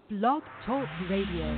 Blog Talk Radio.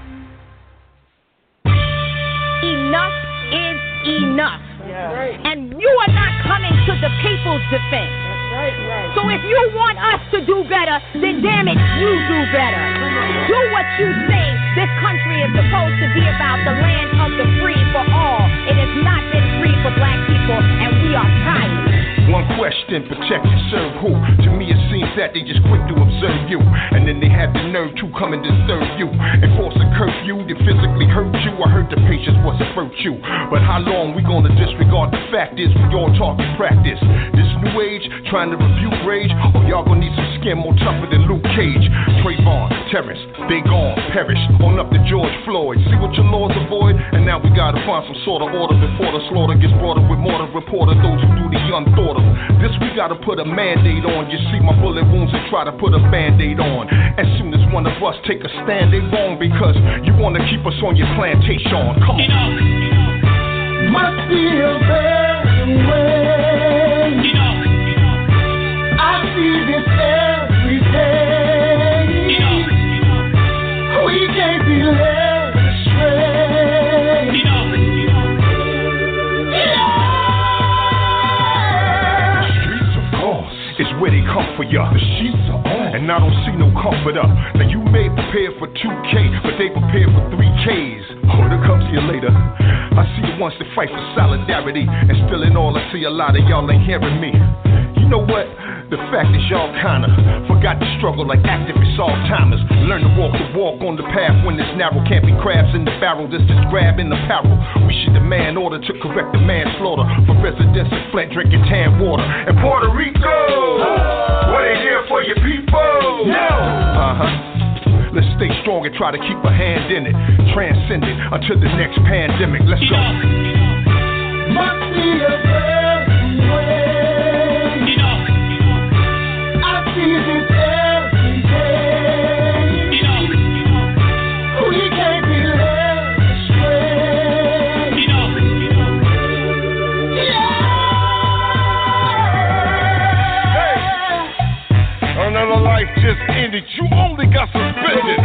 Enough is enough. Yeah. Right. And you are not coming to the people's defense. That's right. So if you want us to do better, then damn it, you do better. Do what you say. This country is supposed to be about the land of the free for all. It has not been free for black people, and we are tired. One question, protect and serve who? To me it seems that they just quick to observe you, and then they have the nerve to come and disturb you, enforce a curfew to physically hurt you. I heard the patience was a virtue, but how long we gonna disregard the fact is we all talk and practice this new age, trying to rebuke rage, or y'all gonna need some skin more tougher than Luke Cage. Trayvon, Terrence, they gone, perish, on up to George Floyd. See what your laws avoid, and now we gotta find some sort of order before the slaughter gets brought up with more than reporter those who do the unthought. This we gotta put a mandate on. You see my bullet wounds and try to put a band-aid on. As soon as one of us take a stand, they wrong because you wanna keep us on your plantation. Come on. Must be a better way. I see this every day. We can't be led astray. It's where they come for ya. The sheets are on, and I don't see no comforter. Now you may prepare for 2K, but they prepare for 3Ks. Oh, it'll come to you later. I see the ones that fight for solidarity, and still in all, I see a lot of y'all ain't hearing me. You know what? The fact is y'all kinda forgot to struggle like activists, all-timers. Learn to walk on the path when it's narrow. Can't be crabs in the barrel, this is grabbing the apparel. We should demand order to correct the manslaughter for residents of Flint drinking tan water. And Puerto Rico, what ain't here for your people? No. Let's stay strong and try to keep a hand in it. Transcend it until the next pandemic. Let's go. Must be a better way. Just ended, you only got suspended.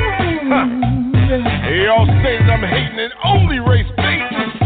Y'all saying I'm hating and only race bait.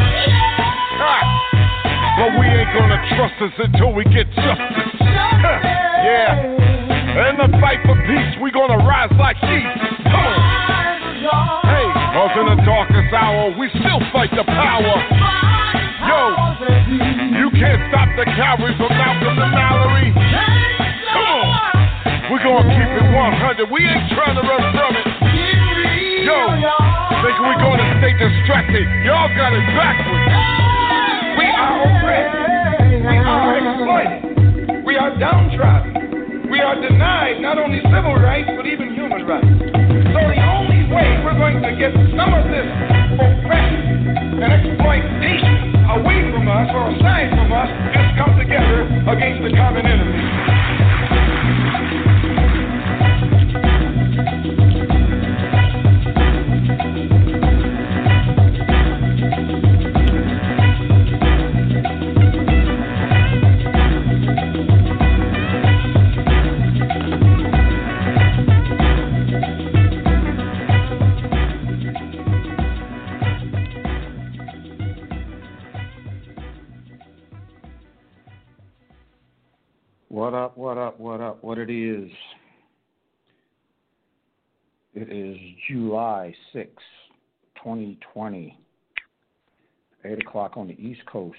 But we ain't gonna trust us until we get justice. Yeah. In the fight for peace, we gonna rise like sheep. Come on. Hey, cause in the darkest hour, we still fight the power. Yo, you can't stop the cavalry from Malcolm and Mallory. Come on. We're gonna keep it 100. We ain't trying to run from it. Yo, thinking we're gonna stay distracted. Y'all got it backwards. We are oppressed. We are exploited. We are downtrodden. We are denied not only civil rights, but even human rights. So the only way we're going to get some of this oppression and exploitation away from us or aside from us is come together against the common enemy. What it is July 6, 2020, 8 o'clock on the East Coast.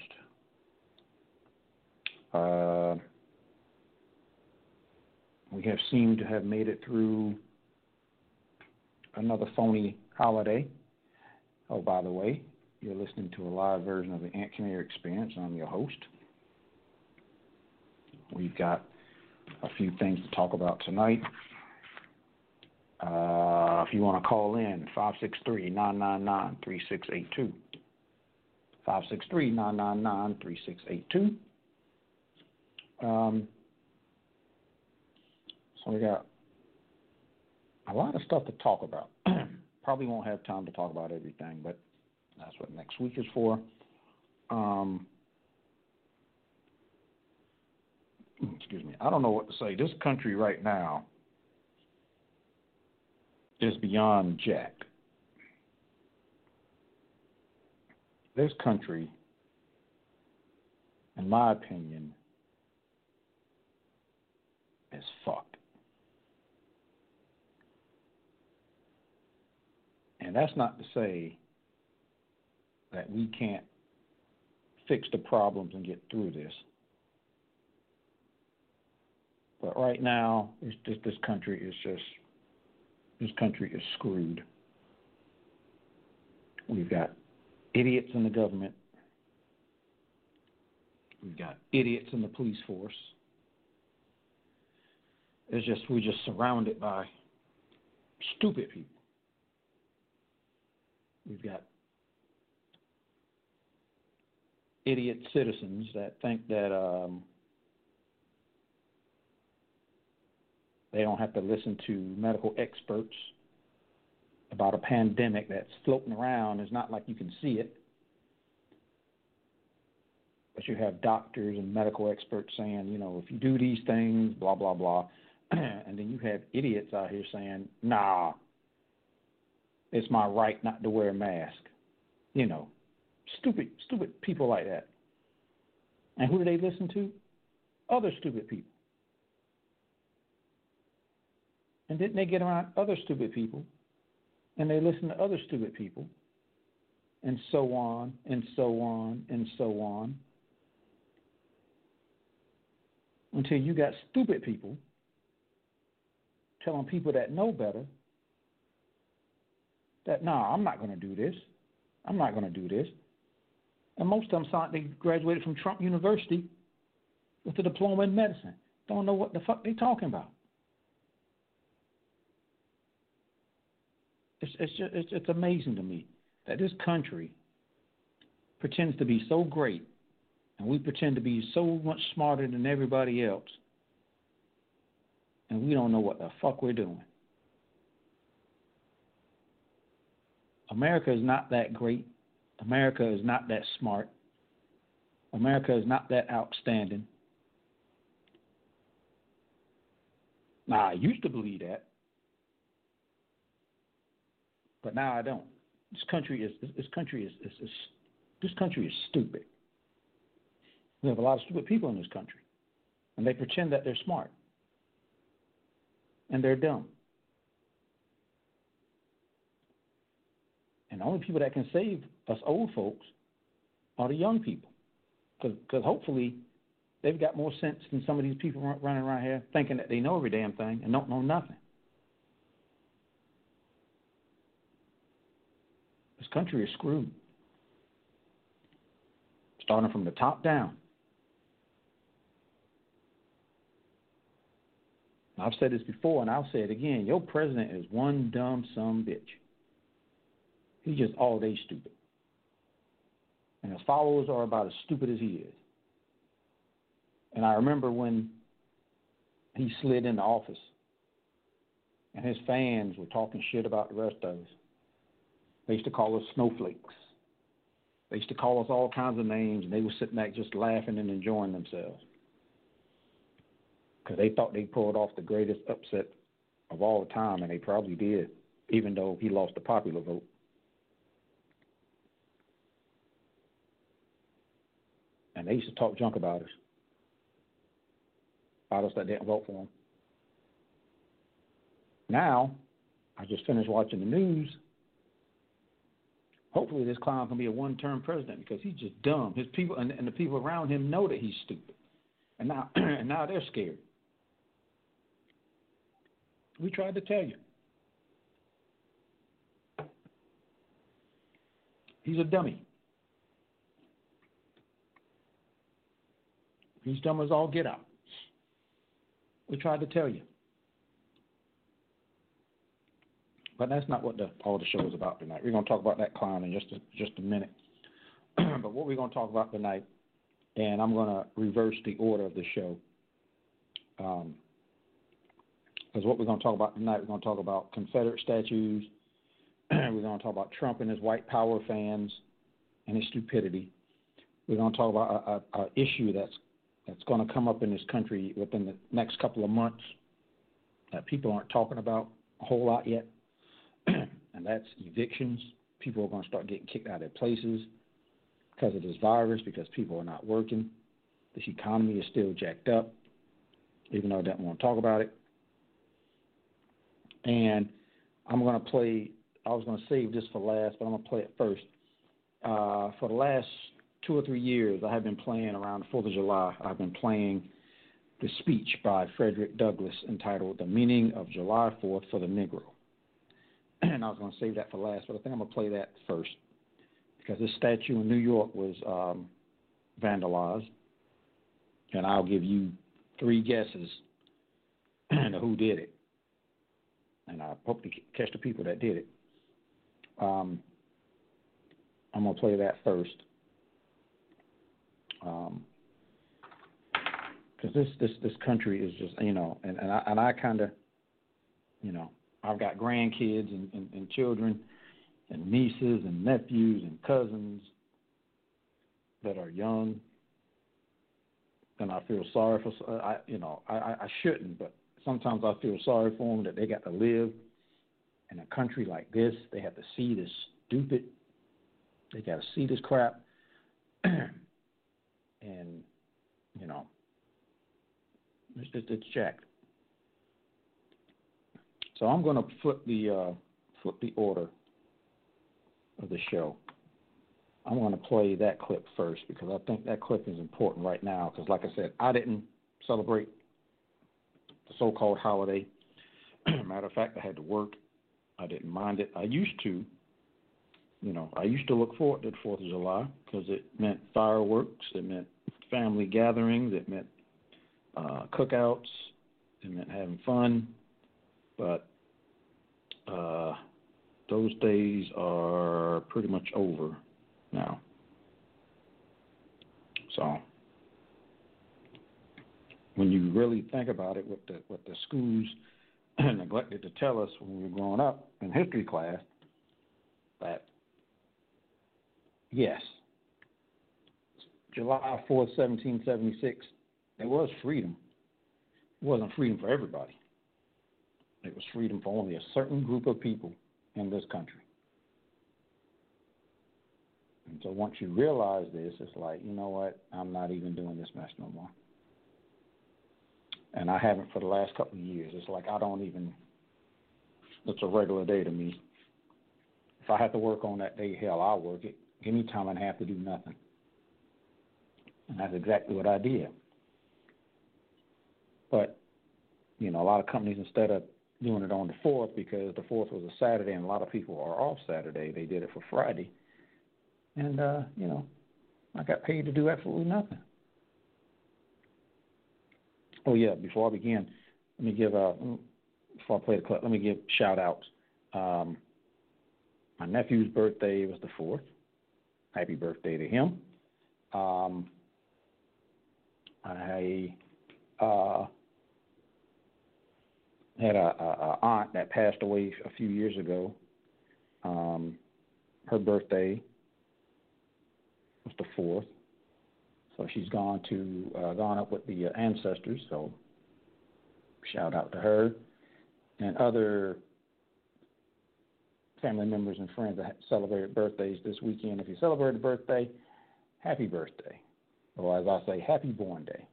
We have seemed to have made it through another phony holiday. Oh, by the way, you're listening to a live version of the Ant Canary Experience. I'm your host. We've got a few things to talk about tonight. If you want to call in, 563-999-3682. 563-999-3682. So we got a lot of stuff to talk about. Probably won't have time to talk about everything, but that's what next week is for. Excuse me. I don't know what to say. This country right now is beyond Jack. This country, in my opinion, is fucked. And that's not to say that we can't fix the problems and get through this. But right now, this country is screwed. We've got idiots in the government. We've got idiots in the police force. We're just surrounded by stupid people. We've got idiot citizens that think that they don't have to listen to medical experts about a pandemic that's floating around. It's not like you can see it. But you have doctors and medical experts saying, if you do these things, blah, blah, blah. And then you have idiots out here saying, nah, it's my right not to wear a mask. Stupid people like that. And who do they listen to? Other stupid people. And then they get around other stupid people, and they listen to other stupid people, and so on, and so on, and so on, until you got stupid people telling people that know better that, nah, I'm not going to do this. I'm not going to do this. And most of them sound like they graduated from Trump University with a diploma in medicine. Don't know what the fuck they talking about. It's amazing to me that this country pretends to be so great, and we pretend to be so much smarter than everybody else, and we don't know what the fuck we're doing. America is not that great. America is not that smart. America is not that outstanding. Now, I used to believe that, but now I don't. This country is stupid. We have a lot of stupid people in this country, and they pretend that they're smart, and they're dumb. And the only people that can save us old folks are the young people, because hopefully they've got more sense than some of these people running around here thinking that they know every damn thing and don't know nothing. This country is screwed, starting from the top down. I've said this before, and I'll say it again. Your president is one dumb son bitch. He's just all day stupid. And his followers are about as stupid as he is. And I remember when he slid into office, and his fans were talking shit about the rest of us. They used to call us snowflakes. They used to call us all kinds of names, and they were sitting back just laughing and enjoying themselves. Because they thought they pulled off the greatest upset of all time, and they probably did, even though he lost the popular vote. And they used to talk junk about us that didn't vote for him. Now, I just finished watching the news. Hopefully this clown can be a one-term president because he's just dumb. His people and the people around him know that he's stupid. And now and now they're scared. We tried to tell you. He's a dummy. He's dumb as all get out. We tried to tell you. But that's not what all the show is about tonight. We're going to talk about that clown in just a minute. But what we're going to talk about tonight, and I'm going to reverse the order of the show. Because what we're going to talk about tonight, we're going to talk about Confederate statues. We're going to talk about Trump and his white power fans and his stupidity. We're going to talk about an issue that's going to come up in this country within the next couple of months that people aren't talking about a whole lot yet. and that's evictions. People are going to start getting kicked out of their places because of this virus, because people are not working. This economy is still jacked up, even though I don't want to talk about it. And I'm going to play, I was going to save this for last, but I'm going to play it first. For the last 2 or 3 years, I have been playing around the 4th of July. I've been playing the speech by Frederick Douglass entitled The Meaning of July 4th for the Negro. And I was going to save that for last, but I think I'm going to play that first because this statue in New York was vandalized. And I'll give you 3 guesses of who did it. And I hope to catch the people that did it. I'm going to play that first. Because this country is just, and I kind of, I've got grandkids and children and nieces and nephews and cousins that are young, and I feel sorry for, I shouldn't, but sometimes I feel sorry for them that they got to live in a country like this. They have to see this stupid, they got to see this crap, and, it's jacked. So I'm going to flip the order of the show. I'm going to play that clip first because I think that clip is important right now. Because, like I said, I didn't celebrate the so-called holiday. Matter of fact, I had to work. I didn't mind it. I used to. I used to look forward to the 4th of July because it meant fireworks. It meant family gatherings. It meant cookouts. It meant having fun. But those days are pretty much over now. So when you really think about it, what the schools neglected to tell us when we were growing up in history class, that yes, July 4th, 1776, there was freedom. It wasn't freedom for everybody. It was freedom for only a certain group of people in this country. And so once you realize this, it's like, you know what? I'm not even doing this mess no more. And I haven't for the last couple of years. It's like I don't even, it's a regular day to me. If I have to work on that day, hell, I'll work it. Give me time and a half to do nothing. And that's exactly what I did. But, a lot of companies, instead of doing it on the 4th, because the 4th was a Saturday and a lot of people are off Saturday, they did it for Friday. And, I got paid to do absolutely nothing. Oh, yeah, before I begin, let me give, before I play the clip, let me give shout-outs. My nephew's birthday was the 4th. Happy birthday to him. I had a aunt that passed away a few years ago. Her birthday was the 4th, so she's gone up with the ancestors. So shout out to her and other family members and friends that celebrated birthdays this weekend. If you celebrate a birthday, happy birthday, or as I say, happy born day.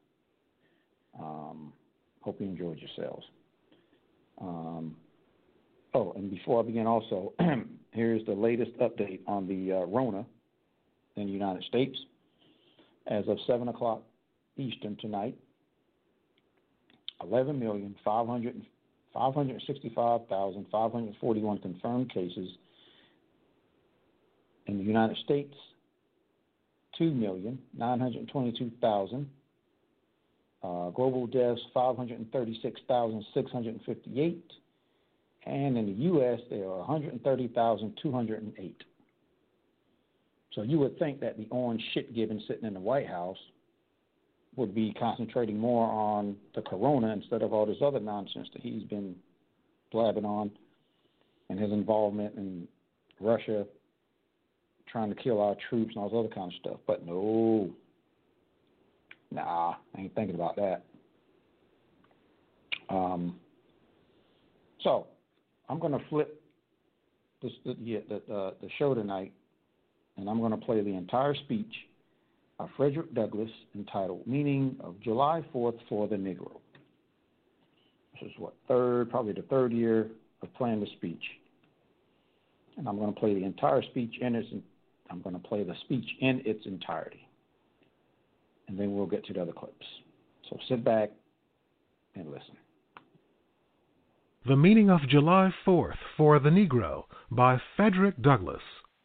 Hope you enjoyed yourselves. And before I begin also, here's the latest update on the Rona in the United States. As of 7 o'clock Eastern tonight, 11,565,541 confirmed cases. In the United States, 2,922,000. Global deaths, 536,658. And in the U.S., there are 130,208. So you would think that the orange shit given sitting in the White House would be concentrating more on the corona instead of all this other nonsense that he's been blabbing on and his involvement in Russia trying to kill our troops and all this other kind of stuff. But no. Nah, I ain't thinking about that. So I'm going to flip the show tonight, and I'm going to play the entire speech of Frederick Douglass entitled "Meaning of July 4th for the Negro." This is probably the third year of playing the speech, and I'm going to play the entire speech I'm going to play the speech in its entirety, and then we'll get to the other clips. So sit back and listen. The Meaning of July 4th for the Negro by Frederick Douglass.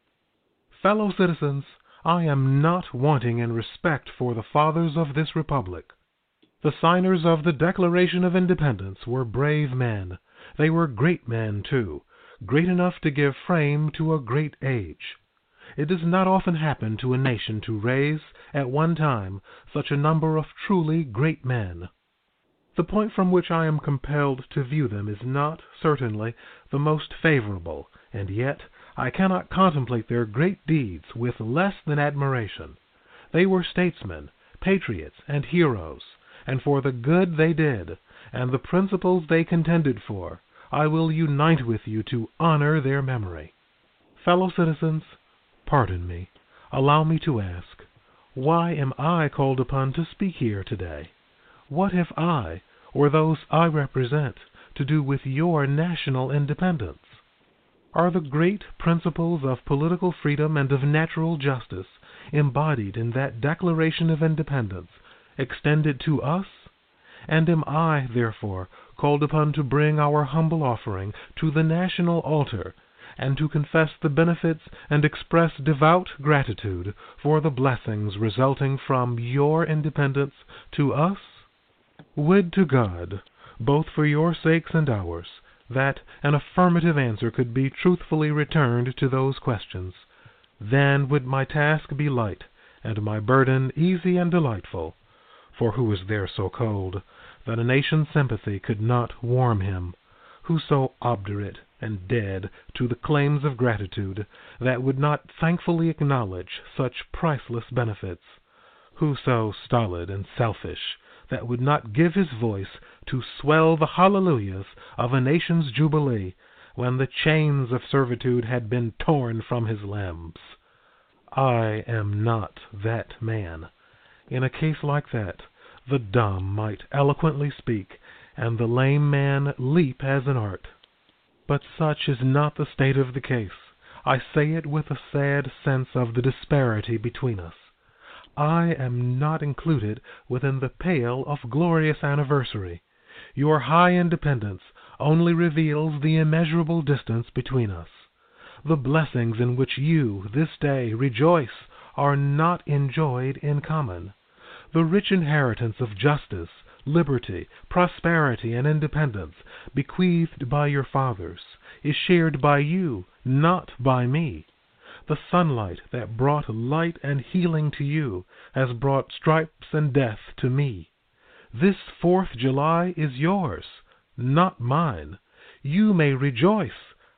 Fellow citizens, I am not wanting in respect for the fathers of this republic. The signers of the Declaration of Independence were brave men. They were great men, too, great enough to give frame to a great age. It does not often happen to a nation to raise, at one time, such a number of truly great men. The point from which I am compelled to view them is not, certainly, the most favorable, and yet I cannot contemplate their great deeds with less than admiration. They were statesmen, patriots, and heroes, and for the good they did, and the principles they contended for, I will unite with you to honor their memory. Fellow citizens, pardon me. Allow me to ask, why am I called upon to speak here today? What have I, or those I represent, to do with your national independence? Are the great principles of political freedom and of natural justice embodied in that Declaration of Independence extended to us? And am I, therefore, called upon to bring our humble offering to the national altar and to confess the benefits and express devout gratitude for the blessings resulting from your independence to us? Would to God, both for your sakes and ours, that an affirmative answer could be truthfully returned to those questions. Then would my task be light, and my burden easy and delightful. For who is there so cold that a nation's sympathy could not warm him? Who so obdurate and dead to the claims of gratitude that would not thankfully acknowledge such priceless benefits? Who so stolid and selfish that would not give his voice to swell the hallelujahs of a nation's jubilee when the chains of servitude had been torn from his limbs? I am not that man. In a case like that, the dumb might eloquently speak, and the lame man leap as an art. But such is not the state of the case. I say it with a sad sense of the disparity between us. I am not included within the pale of glorious anniversary. Your high independence only reveals the immeasurable distance between us. The blessings in which you, this day, rejoice are not enjoyed in common. The rich inheritance of justice, liberty, prosperity, and independence, bequeathed by your fathers, is shared by you, not by me. The sunlight that brought light and healing to you has brought stripes and death to me. This 4th July is yours, not mine. You may rejoice.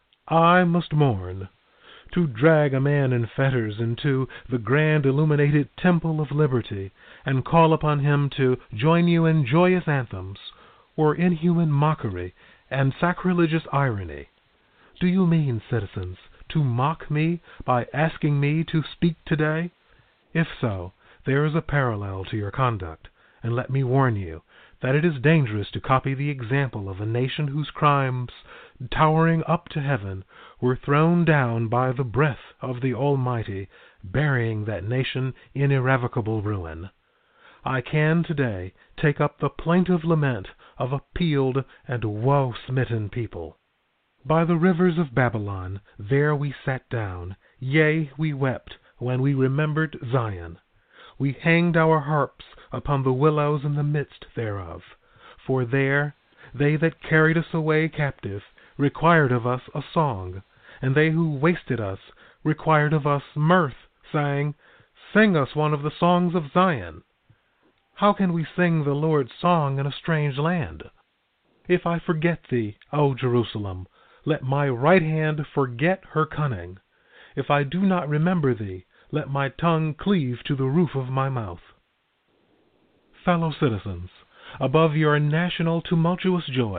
I must mourn. To drag a man in fetters into the grand illuminated temple of liberty and call upon him to join you in joyous anthems were inhuman mockery and sacrilegious irony. Do you mean, citizens, to mock me by asking me to speak today? If so, there is a parallel to your conduct, and let me warn you that it is dangerous to copy the example of a nation whose crimes, towering up to heaven, were thrown down by the breath of the Almighty, burying that nation in irrevocable ruin. I can today take up the plaintive lament of a peeled and woe-smitten people. By the rivers of Babylon, there we sat down, yea, we wept when we remembered Zion. We hanged our harps upon the willows in the midst thereof. For there they that carried us away captive required of us a song, and they who wasted us required of us mirth, saying, Sing us one of the songs of Zion. How can we sing the Lord's song in a strange land? If I forget thee, O Jerusalem, let my right hand forget her cunning. If I do not remember thee, let my tongue cleave to the roof of my mouth. Fellow citizens, above your national tumultuous joy,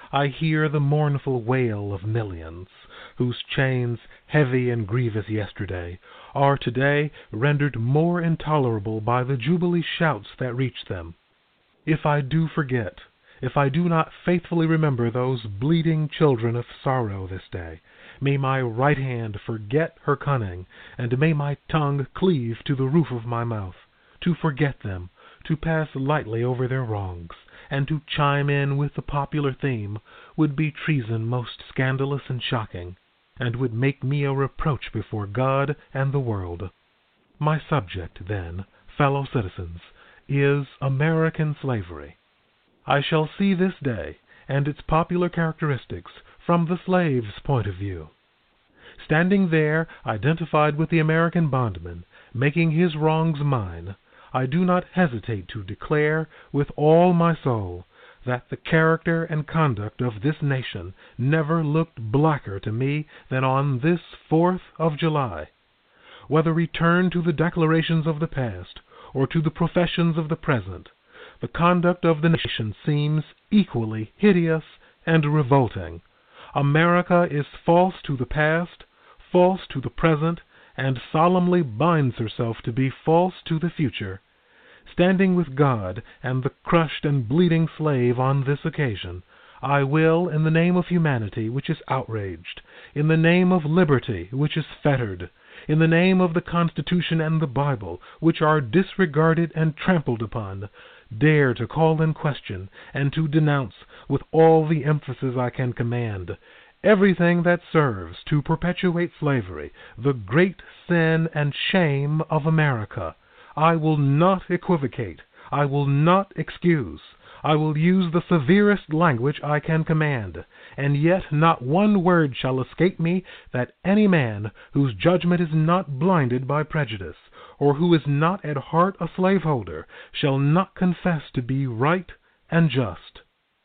I hear the mournful wail of millions, whose chains, heavy and grievous yesterday, are today rendered more intolerable by the jubilee shouts that reach them. If I do forget, if I do not faithfully remember those bleeding children of sorrow this day, may my right hand forget her cunning, and may my tongue cleave to the roof of my mouth. To forget them, to pass lightly over their wrongs, and to chime in with the popular theme, would be treason most scandalous and shocking, and would make me a reproach before God and the world. My subject, then, fellow citizens, is American slavery. I shall see this day and its popular characteristics from the slave's point of view. Standing there, identified with the American bondman, making his wrongs mine, I do not hesitate to declare with all my soul that the character and conduct of this nation never looked blacker to me than on this 4th of July. Whether returned to the declarations of the past or to the professions of the present, the conduct of the nation seems equally hideous and revolting. America is false to the past, false to the present, and solemnly binds herself to be false to the future. Standing with God and the crushed and bleeding slave on this occasion, I will, in the name of humanity which is outraged, in the name of liberty which is fettered, in the name of the Constitution and the Bible, which are disregarded and trampled upon, dare to call in question and to denounce with all the emphasis I can command everything that serves to perpetuate slavery, the great sin and shame of America. I will not equivocate. I will not excuse. I will use the severest language I can command, and yet not one word shall escape me that any man whose judgment is not blinded by prejudice, or who is not at heart a slaveholder, shall not confess to be right and just.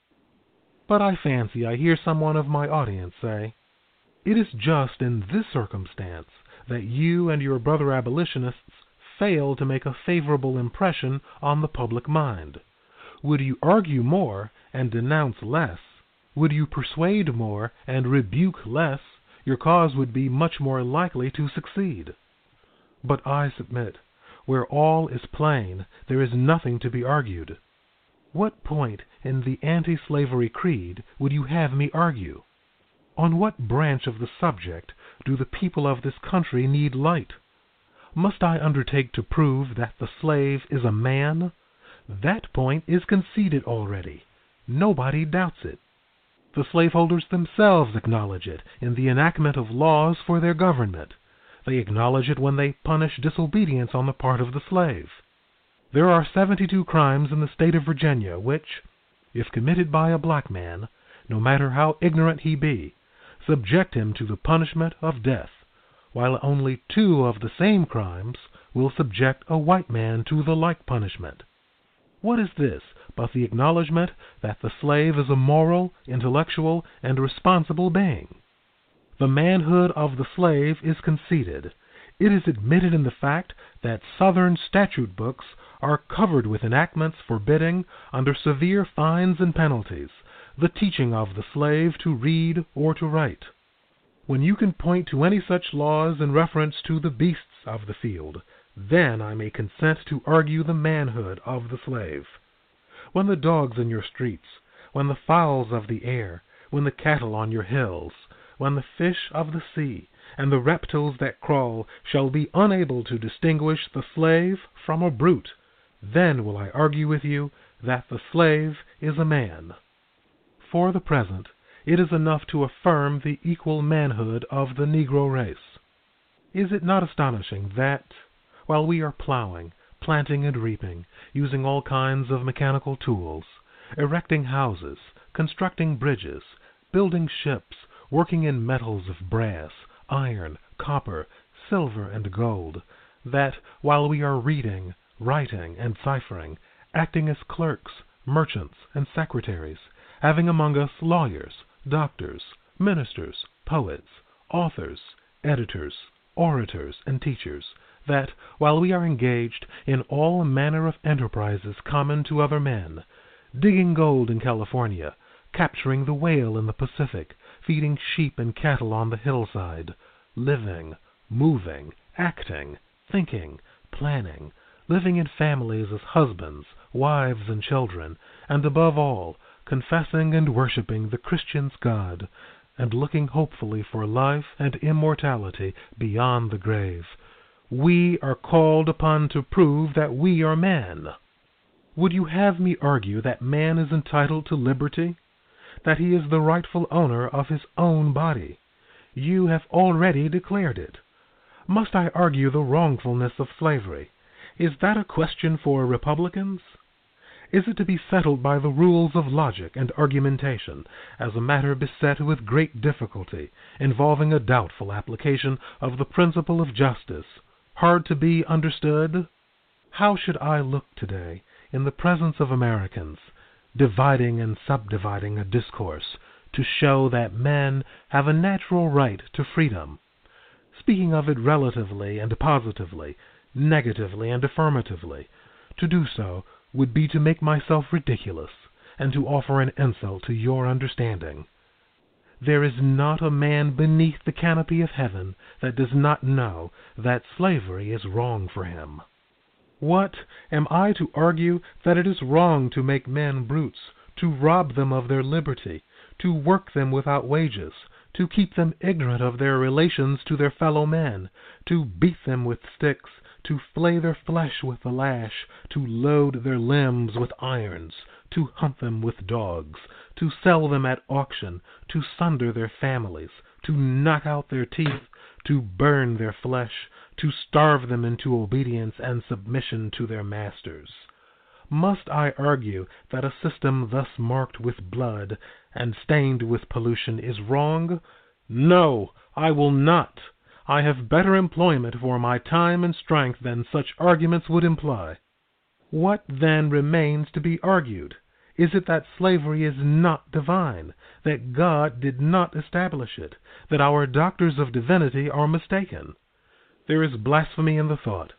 But I fancy I hear someone of my audience say, "It is just in this circumstance that you and your brother abolitionists fail to make a favorable impression on the public mind. Would you argue more and denounce less? Would you persuade more and rebuke less? Your cause would be much more likely to succeed." But I submit, where all is plain, there is nothing to be argued. What point in the anti-slavery creed would you have me argue? On what branch of the subject do the people of this country need light? Must I undertake to prove that the slave is a man? That point is conceded already. Nobody doubts it. The slaveholders themselves acknowledge it in the enactment of laws for their government. They acknowledge it when they punish disobedience on the part of the slave. There are 72 crimes in the state of Virginia which, if committed by a black man, no matter how ignorant he be, subject him to the punishment of death, while only 2 of the same crimes will subject a white man to the like punishment. What is this but the acknowledgment that the slave is a moral, intellectual, and responsible being? The manhood of the slave is conceded. It is admitted in the fact that Southern statute books are covered with enactments forbidding, under severe fines and penalties, the teaching of the slave to read or to write. When you can point to any such laws in reference to the beasts of the field, then I may consent to argue the manhood of the slave. When the dogs in your streets, when the fowls of the air, when the cattle on your hills, when the fish of the sea, and the reptiles that crawl shall be unable to distinguish the slave from a brute, then will I argue with you that the slave is a man. For the present, it is enough to affirm the equal manhood of the Negro race. Is it not astonishing that, while we are plowing, planting and reaping, using all kinds of mechanical tools, erecting houses, constructing bridges, building ships, working in metals of brass, iron, copper, silver, and gold, that while we are reading, writing, and ciphering, acting as clerks, merchants, and secretaries, having among us lawyers, doctors, ministers, poets, authors, editors, orators, and teachers, that while we are engaged in all manner of enterprises common to other men, digging gold in California, capturing the whale in the Pacific, feeding sheep and cattle on the hillside, living, moving, acting, thinking, planning, living in families as husbands, wives, and children, and above all, confessing and worshiping the Christian's God, and looking hopefully for life and immortality beyond the grave. We are called upon to prove that we are man. Would you have me argue that man is entitled to liberty? That he is the rightful owner of his own body? You have already declared it. Must I argue the wrongfulness of slavery? Is that a question for Republicans? Is it to be settled by the rules of logic and argumentation, as a matter beset with great difficulty, involving a doubtful application of the principle of justice, hard to be understood? How should I look today, in the presence of Americans, dividing and subdividing a discourse, to show that men have a natural right to freedom? Speaking of it relatively and positively, negatively and affirmatively, to do so would be to make myself ridiculous, and to offer an insult to your understanding. There is not a man beneath the canopy of heaven that does not know that slavery is wrong for him. What, am I to argue that it is wrong to make men brutes, to rob them of their liberty, to work them without wages, to keep them ignorant of their relations to their fellow men, to beat them with sticks, to flay their flesh with the lash, to load their limbs with irons, to hunt them with dogs, to sell them at auction, to sunder their families, to knock out their teeth, to burn their flesh, to starve them into obedience and submission to their masters? Must I argue that a system thus marked with blood and stained with pollution is wrong? No, I will not. I have better employment for my time and strength than such arguments would imply. What then remains to be argued? Is it that slavery is not divine, that God did not establish it, that our doctors of divinity are mistaken? There is blasphemy in the thought.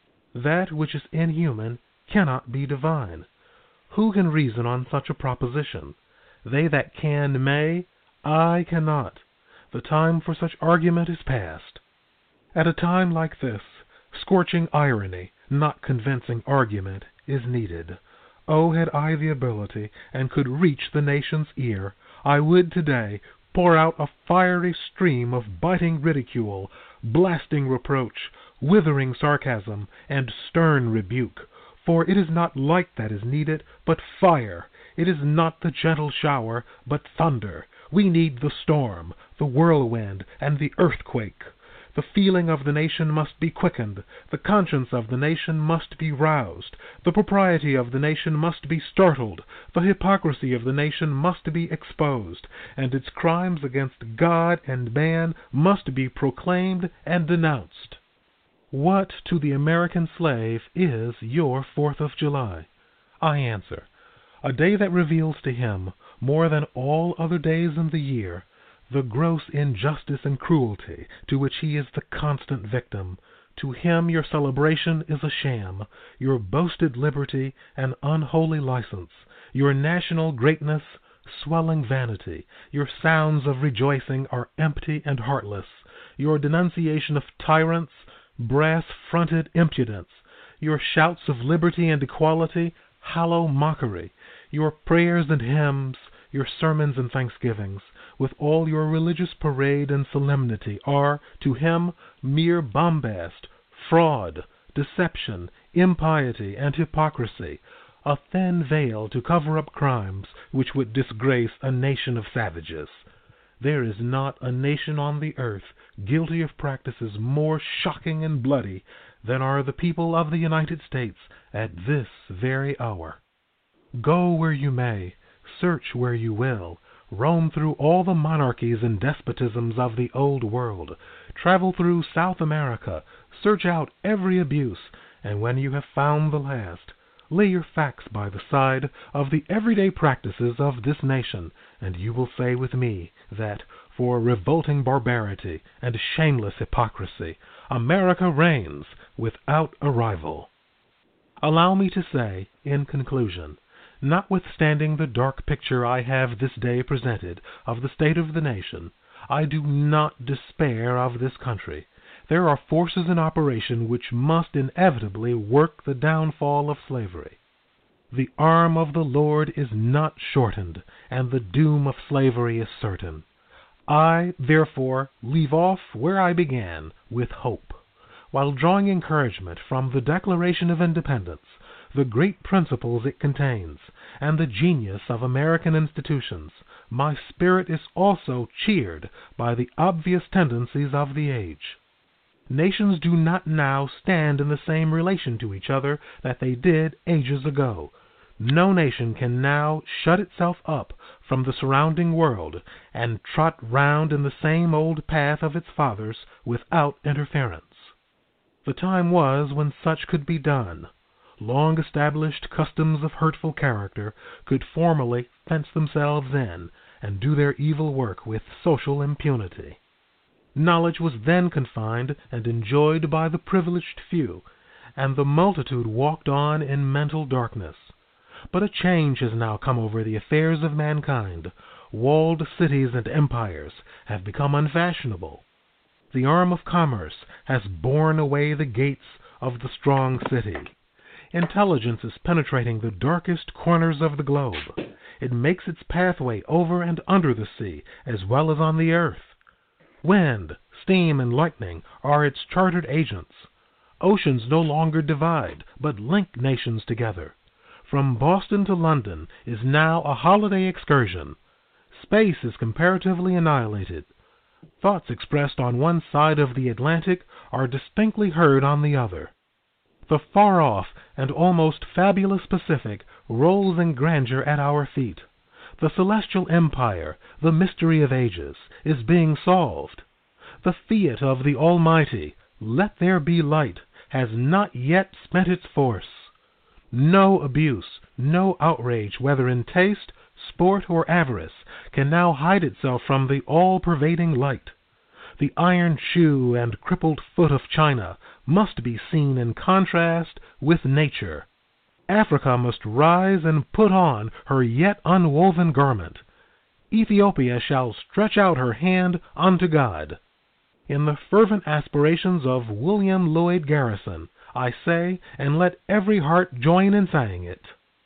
That which is inhuman cannot be divine. Who can reason on such a proposition? They that can may, I cannot. The time for such argument is past. At a time like this, scorching irony, not convincing argument, is needed. Oh, had I the ability, and could reach the nation's ear, I would today pour out a fiery stream of biting ridicule, blasting reproach, withering sarcasm, and stern rebuke. For it is not light that is needed, but fire. It is not the gentle shower, but thunder. We need the storm, the whirlwind, and the earthquake. The feeling of the nation must be quickened. The conscience of the nation must be roused. The propriety of the nation must be startled. The hypocrisy of the nation must be exposed. And its crimes against God and man must be proclaimed and denounced. What to the American slave is your 4th of July? I answer, a day that reveals to him, more than all other days in the year, the gross injustice and cruelty to which he is the constant victim. To him your celebration is a sham, your boasted liberty an unholy license, your national greatness swelling vanity, your sounds of rejoicing are empty and heartless, your denunciation of tyrants brass-fronted impudence, your shouts of liberty and equality hollow mockery, your prayers and hymns, your sermons and thanksgivings, with all your religious parade and solemnity, are, to him, mere bombast, fraud, deception, impiety, and hypocrisy, a thin veil to cover up crimes which would disgrace a nation of savages. There is not a nation on the earth guilty of practices more shocking and bloody than are the people of the United States at this very hour. Go where you may, search where you will, roam through all the monarchies and despotisms of the old world, travel through South America, search out every abuse, and when you have found the last, lay your facts by the side of the everyday practices of this nation, and you will say with me that, for revolting barbarity and shameless hypocrisy, America reigns without a rival. Allow me to say, in conclusion, Notwithstanding the dark picture I have this day presented of the state of the nation, I do not despair of this country. There are forces in operation which must inevitably work the downfall of slavery. The arm of the Lord is not shortened, and the doom of slavery is certain. I, therefore, leave off where I began, with hope, while drawing encouragement from the Declaration of Independence, the great principles it contains, and the genius of American institutions. My spirit is also cheered by the obvious tendencies of the age. Nations do not now stand in the same relation to each other that they did ages ago. No nation can now shut itself up from the surrounding world and trot round in the same old path of its fathers without interference. The time was when such could be done. Long-established customs of hurtful character could formally fence themselves in and do their evil work with social impunity. Knowledge was then confined and enjoyed by the privileged few, and the multitude walked on in mental darkness. But a change has now come over the affairs of mankind. Walled cities and empires have become unfashionable. The arm of commerce has borne away the gates of the strong city. Intelligence is penetrating the darkest corners of the globe. It makes its pathway over and under the sea as well as on the earth. Wind, steam, and lightning are its chartered agents. Oceans no longer divide, but link nations together. From Boston to London is now a holiday excursion. Space is comparatively annihilated. Thoughts expressed on one side of the Atlantic are distinctly heard on the other. The far-off and almost fabulous Pacific rolls in grandeur at our feet. The celestial empire, the mystery of ages, is being solved. The fiat of the Almighty, "Let there be light," has not yet spent its force. No abuse, no outrage, whether in taste, sport, or avarice, can now hide itself from the all-pervading light. The iron shoe and crippled foot of China must be seen in contrast with nature. Africa must rise and put on her yet unwoven garment. Ethiopia shall stretch out her hand unto God. In the fervent aspirations of William Lloyd Garrison, I say, and let every heart join in saying it,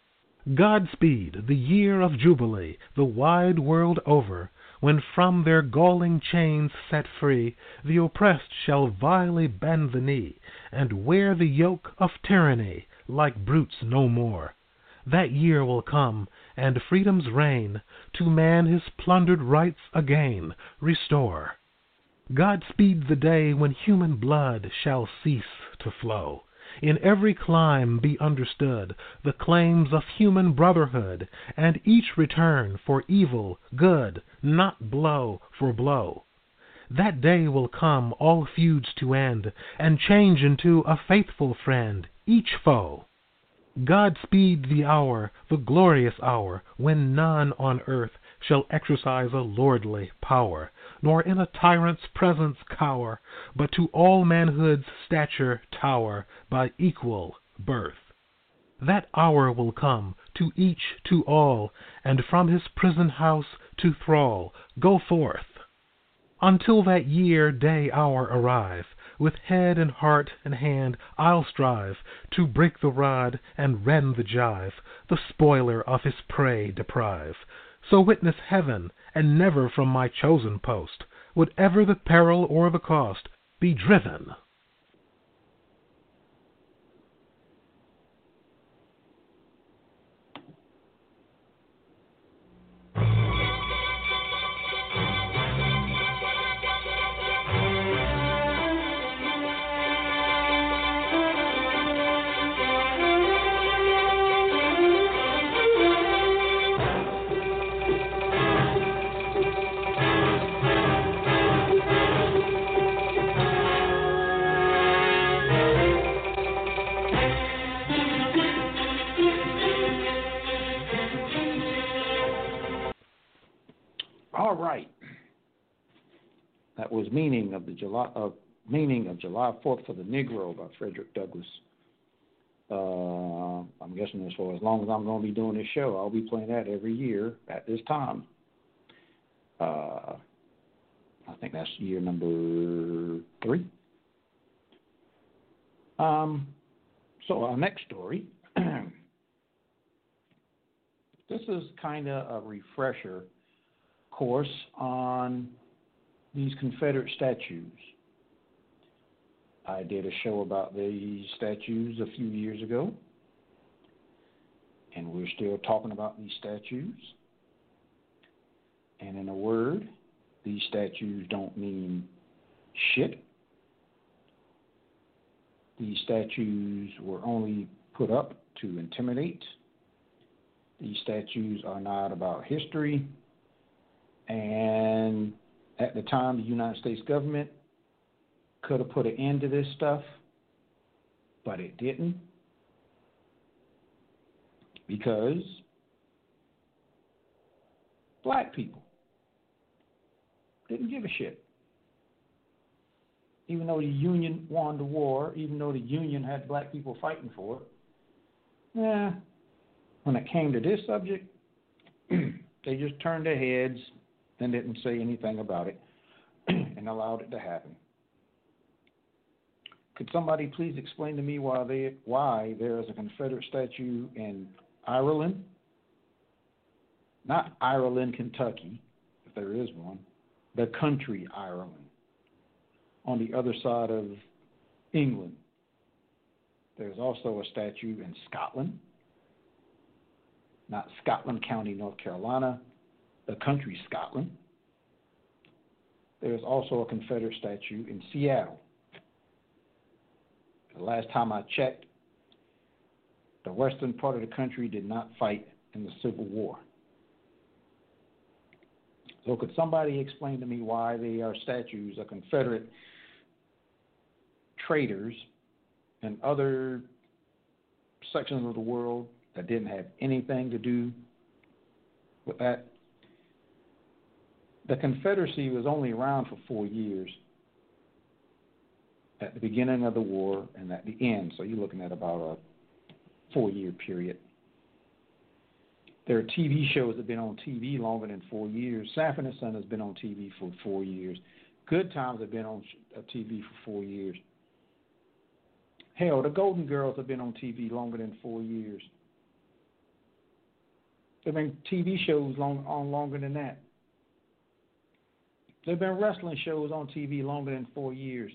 Godspeed, the year of Jubilee, the wide world over, when from their galling chains set free, the oppressed shall vilely bend the knee, and wear the yoke of tyranny, like brutes no more. That year will come, and freedom's reign to man his plundered rights again restore. Godspeed the day when human blood shall cease to flow. In every clime be understood the claims of human brotherhood, and each return for evil good, not blow for blow. That day will come all feuds to end, and change into a faithful friend each foe. Godspeed the hour, the glorious hour, when none on earth shall exercise a lordly power, nor in a tyrant's presence cower, but to all manhood's stature tower by equal birth. That hour will come, to each, to all, and from his prison house to thrall go forth. Until that year, day, hour arrive, with head and heart and hand I'll strive to break the rod and rend the jive, the spoiler of his prey deprive. So witness heaven, and never from my chosen post, whatever the peril or the cost, be driven. All right. That was Meaning of July 4th for the Negro by Frederick Douglass. I'm guessing for as long as I'm going to be doing this show, I'll be playing that every year at this time. I think that's year number 3. So our next story, this is kind of a refresher course on these Confederate statues. I did a show about these statues a few years ago, and we're still talking about these statues. And in a word, these statues don't mean shit. These statues were only put up to intimidate. These statues are not about history. And at the time, the United States government could have put an end to this stuff, but it didn't, because black people didn't give a shit. Even though the Union won the war, even though the Union had black people fighting for it, when it came to this subject, they just turned their heads and didn't say anything about it and allowed it to happen. Could somebody please explain to me why there is a Confederate statue in Ireland? Not Ireland, Kentucky, if there is one, the country Ireland, on the other side of England. There's also a statue in Scotland, not Scotland County, North Carolina, the country Scotland. There's also a Confederate statue in Seattle. The last time I checked, the western part of the country did not fight in the Civil War. So could somebody explain to me why they are statues of Confederate traitors in other sections of the world that didn't have anything to do with that? The Confederacy was only around for 4 years, at the beginning of the war and at the end. So you're looking at about a 4-year period. There are TV shows that have been on TV longer than 4 years. Sanford and Son has been on TV for 4 years. Good Times have been on TV for 4 years. Hell, the Golden Girls have been on TV longer than 4 years. There have been TV shows on longer than that. There have been wrestling shows on TV longer than 4 years.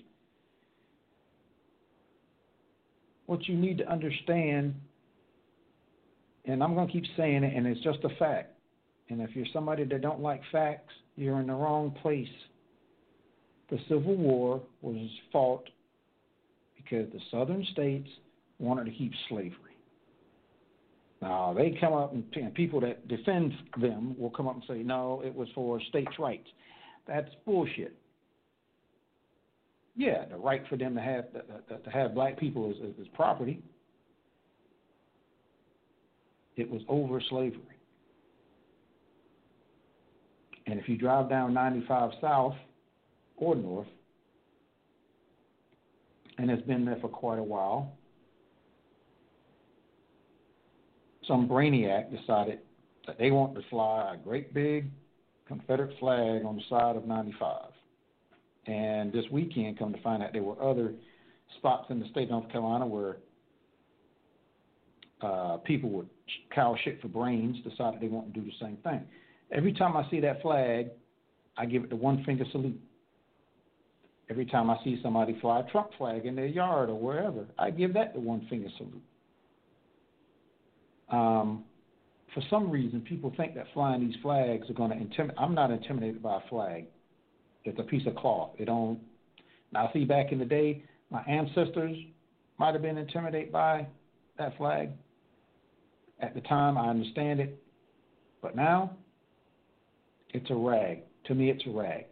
What you need to understand, and I'm going to keep saying it, and it's just a fact, and if you're somebody that don't like facts, you're in the wrong place. The Civil War was fought because the southern states wanted to keep slavery. Now, they come up, and people that defend them will come up and say, no, it was for states' rights. That's bullshit. Yeah, the right for them to have black people as property. It was over slavery. And if you drive down 95 South or North, and it's been there for quite a while, some brainiac decided that they want to fly a great big Confederate flag on the side of 95. And this weekend, come to find out, there were other spots in the state of North Carolina where people with cow shit for brains decided they want to do the same thing. Every time I see that flag, I give it the one finger salute. Every time I see somebody fly a Trump flag in their yard or wherever, I give that the one finger salute. For some reason, people think that flying these flags are going to intimidate. I'm not intimidated by a flag. It's a piece of cloth. It don't. Now, see, back in the day, my ancestors might have been intimidated by that flag. At the time, I understand it. But now, it's a rag. To me, it's a rag.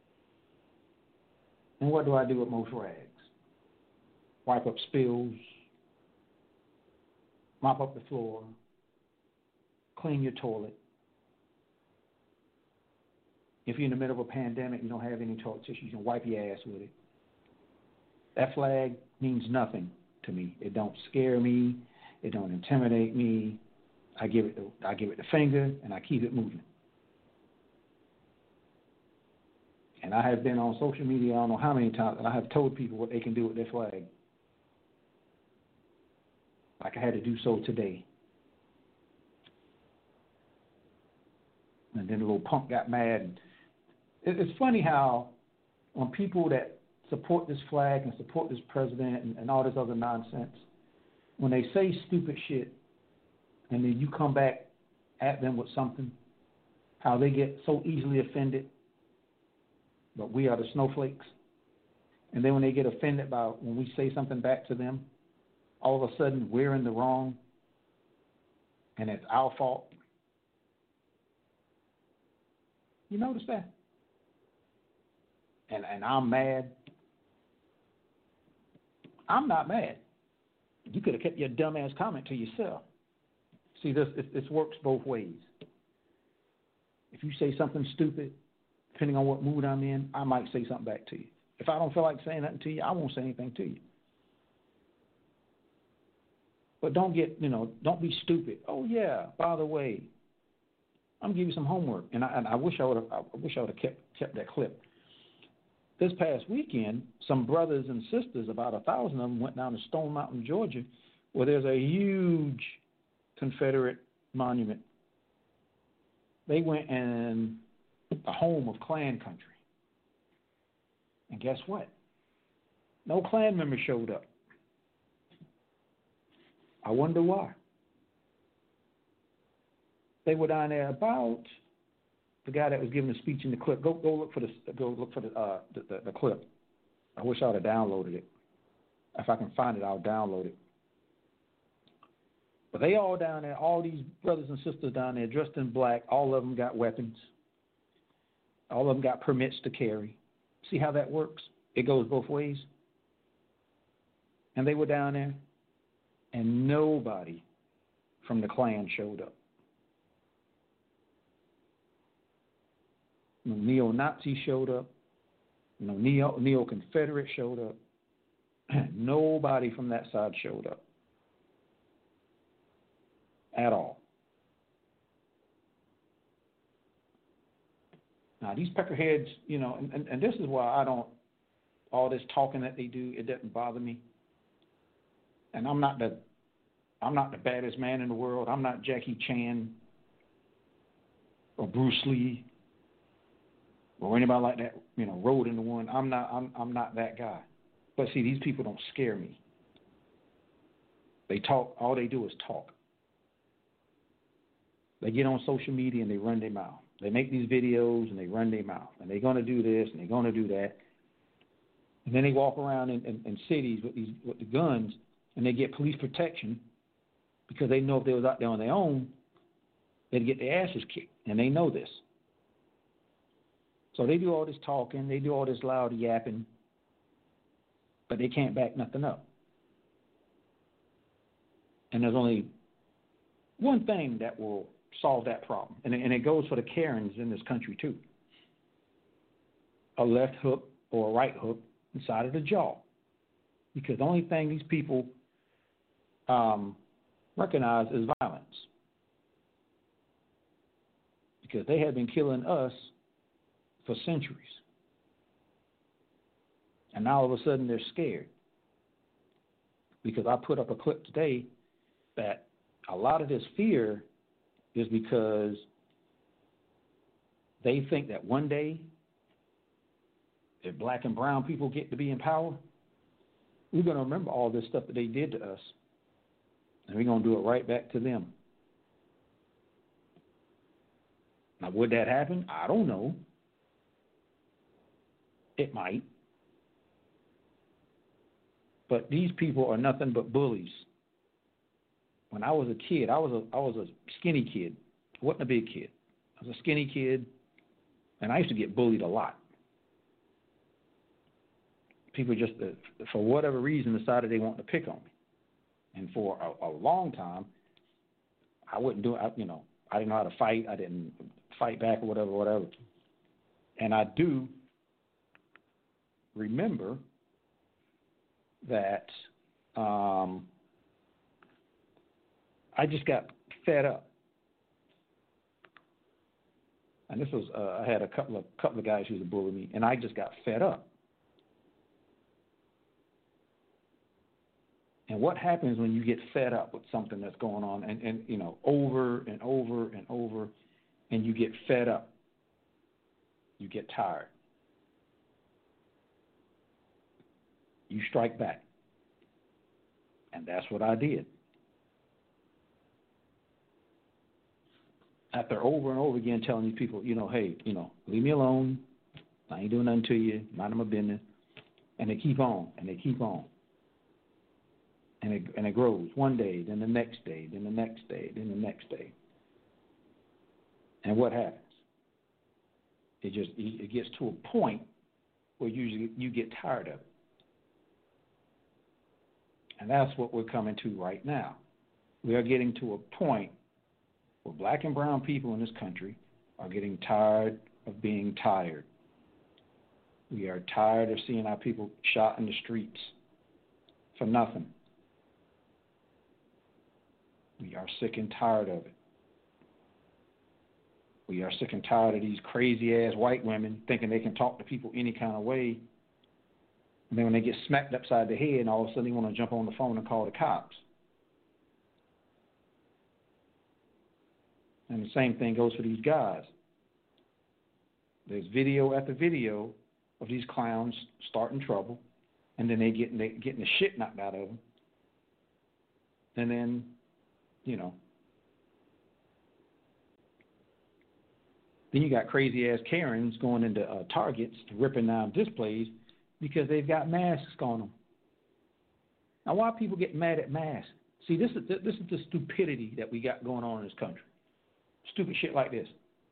And what do I do with most rags? Wipe up spills, mop up the floor, clean your toilet. If you're in the middle of a pandemic, you don't have any toilet tissue, you can wipe your ass with it. That flag means nothing to me. It don't scare me. It don't intimidate me. I give it the finger, and I keep it moving. And I have been on social media, I don't know how many times, and I have told people what they can do with their flag. Like I had to do so today. And then the little punk got mad. It's funny how when people that support this flag and support this president and all this other nonsense, when they say stupid shit and then you come back at them with something, how they get so easily offended. But we are the snowflakes. And then when they get offended by when we say something back to them, all of a sudden we're in the wrong and it's our fault. You notice that? And I'm mad. I'm not mad. You could have kept your dumbass comment to yourself. See, this works both ways. If you say something stupid, depending on what mood I'm in, I might say something back to you. If I don't feel like saying nothing to you, I won't say anything to you. But don't be stupid. Oh yeah, by the way, I'm gonna give you some homework, and I wish I would have kept that clip. This past weekend, some brothers and sisters, about 1,000 of them, went down to Stone Mountain, Georgia, where there's a huge Confederate monument. They went in the home of Klan country. And guess what? No Klan members showed up. I wonder why. They were down there about the guy that was giving the speech in the clip. Go look for the clip. I wish I would have downloaded it. If I can find it, I'll download it. But they all down there, all these brothers and sisters down there dressed in black, all of them got weapons. All of them got permits to carry. See how that works? It goes both ways. And they were down there, and nobody from the Klan showed up. No neo-Nazi showed up. No neo-Confederate showed up. Nobody from that side showed up. At all. Now, these peckerheads, and this is why I don't, all this talking that they do, it doesn't bother me. And I'm not the baddest man in the world. I'm not Jackie Chan or Bruce Lee or anybody like that, rode into one. I'm not that guy. But see, these people don't scare me. They talk, all they do is talk. They get on social media and they run their mouth. They make these videos and they run their mouth. And they're going to do this and they're going to do that. And then they walk around in cities with the guns and they get police protection because they know if they was out there on their own, they'd get their asses kicked. And they know this. So they do all this talking. They do all this loud yapping. But they can't back nothing up. And there's only one thing that will solve that problem. And it goes for the Karens in this country too. A left hook or a right hook inside of the jaw. Because the only thing these people recognize is violence. Because they have been killing us for centuries. And now all of a sudden they're scared. Because I put up a clip today that a lot of this fear is because they think that one day, if black and brown people get to be in power, we're going to remember all this stuff that they did to us. And we're going to do it right back to them. Now, would that happen? I don't know. It might. But these people are nothing but bullies. When I was a kid, I was a skinny kid. I wasn't a big kid. I was a skinny kid, and I used to get bullied a lot. People just, for whatever reason, decided they wanted to pick on me. And for a long time, I wouldn't do it. I didn't know how to fight. I didn't fight back or whatever. And I do remember that I just got fed up. And this was I had a couple of guys who used to bully me, and I just got fed up. And what happens when you get fed up with something that's going on and you know, over and over and over, and you get fed up? You get tired. You strike back. And that's what I did. After over and over again telling these people, you know, hey, you know, leave me alone. I ain't doing nothing to you. Mind my business. And they keep on, and they keep on. And it grows one day, then the next day, then the next day, then the next day. And what happens? It gets to a point where usually you get tired of it. And that's what we're coming to right now. We are getting to a point where black and brown people in this country are getting tired of being tired. We are tired of seeing our people shot in the streets for nothing. We are sick and tired of it. We are sick and tired of these crazy-ass white women thinking they can talk to people any kind of way. And then when they get smacked upside the head, and all of a sudden they want to jump on the phone and call the cops. And the same thing goes for these guys. There's video after video of these clowns starting trouble, and then they getting the shit knocked out of them. And then, you know, then you got crazy-ass Karens going into Targets, ripping down displays because they've got masks on them. Now, why people get mad at masks? See, this is the stupidity that we got going on in this country. Stupid shit like this.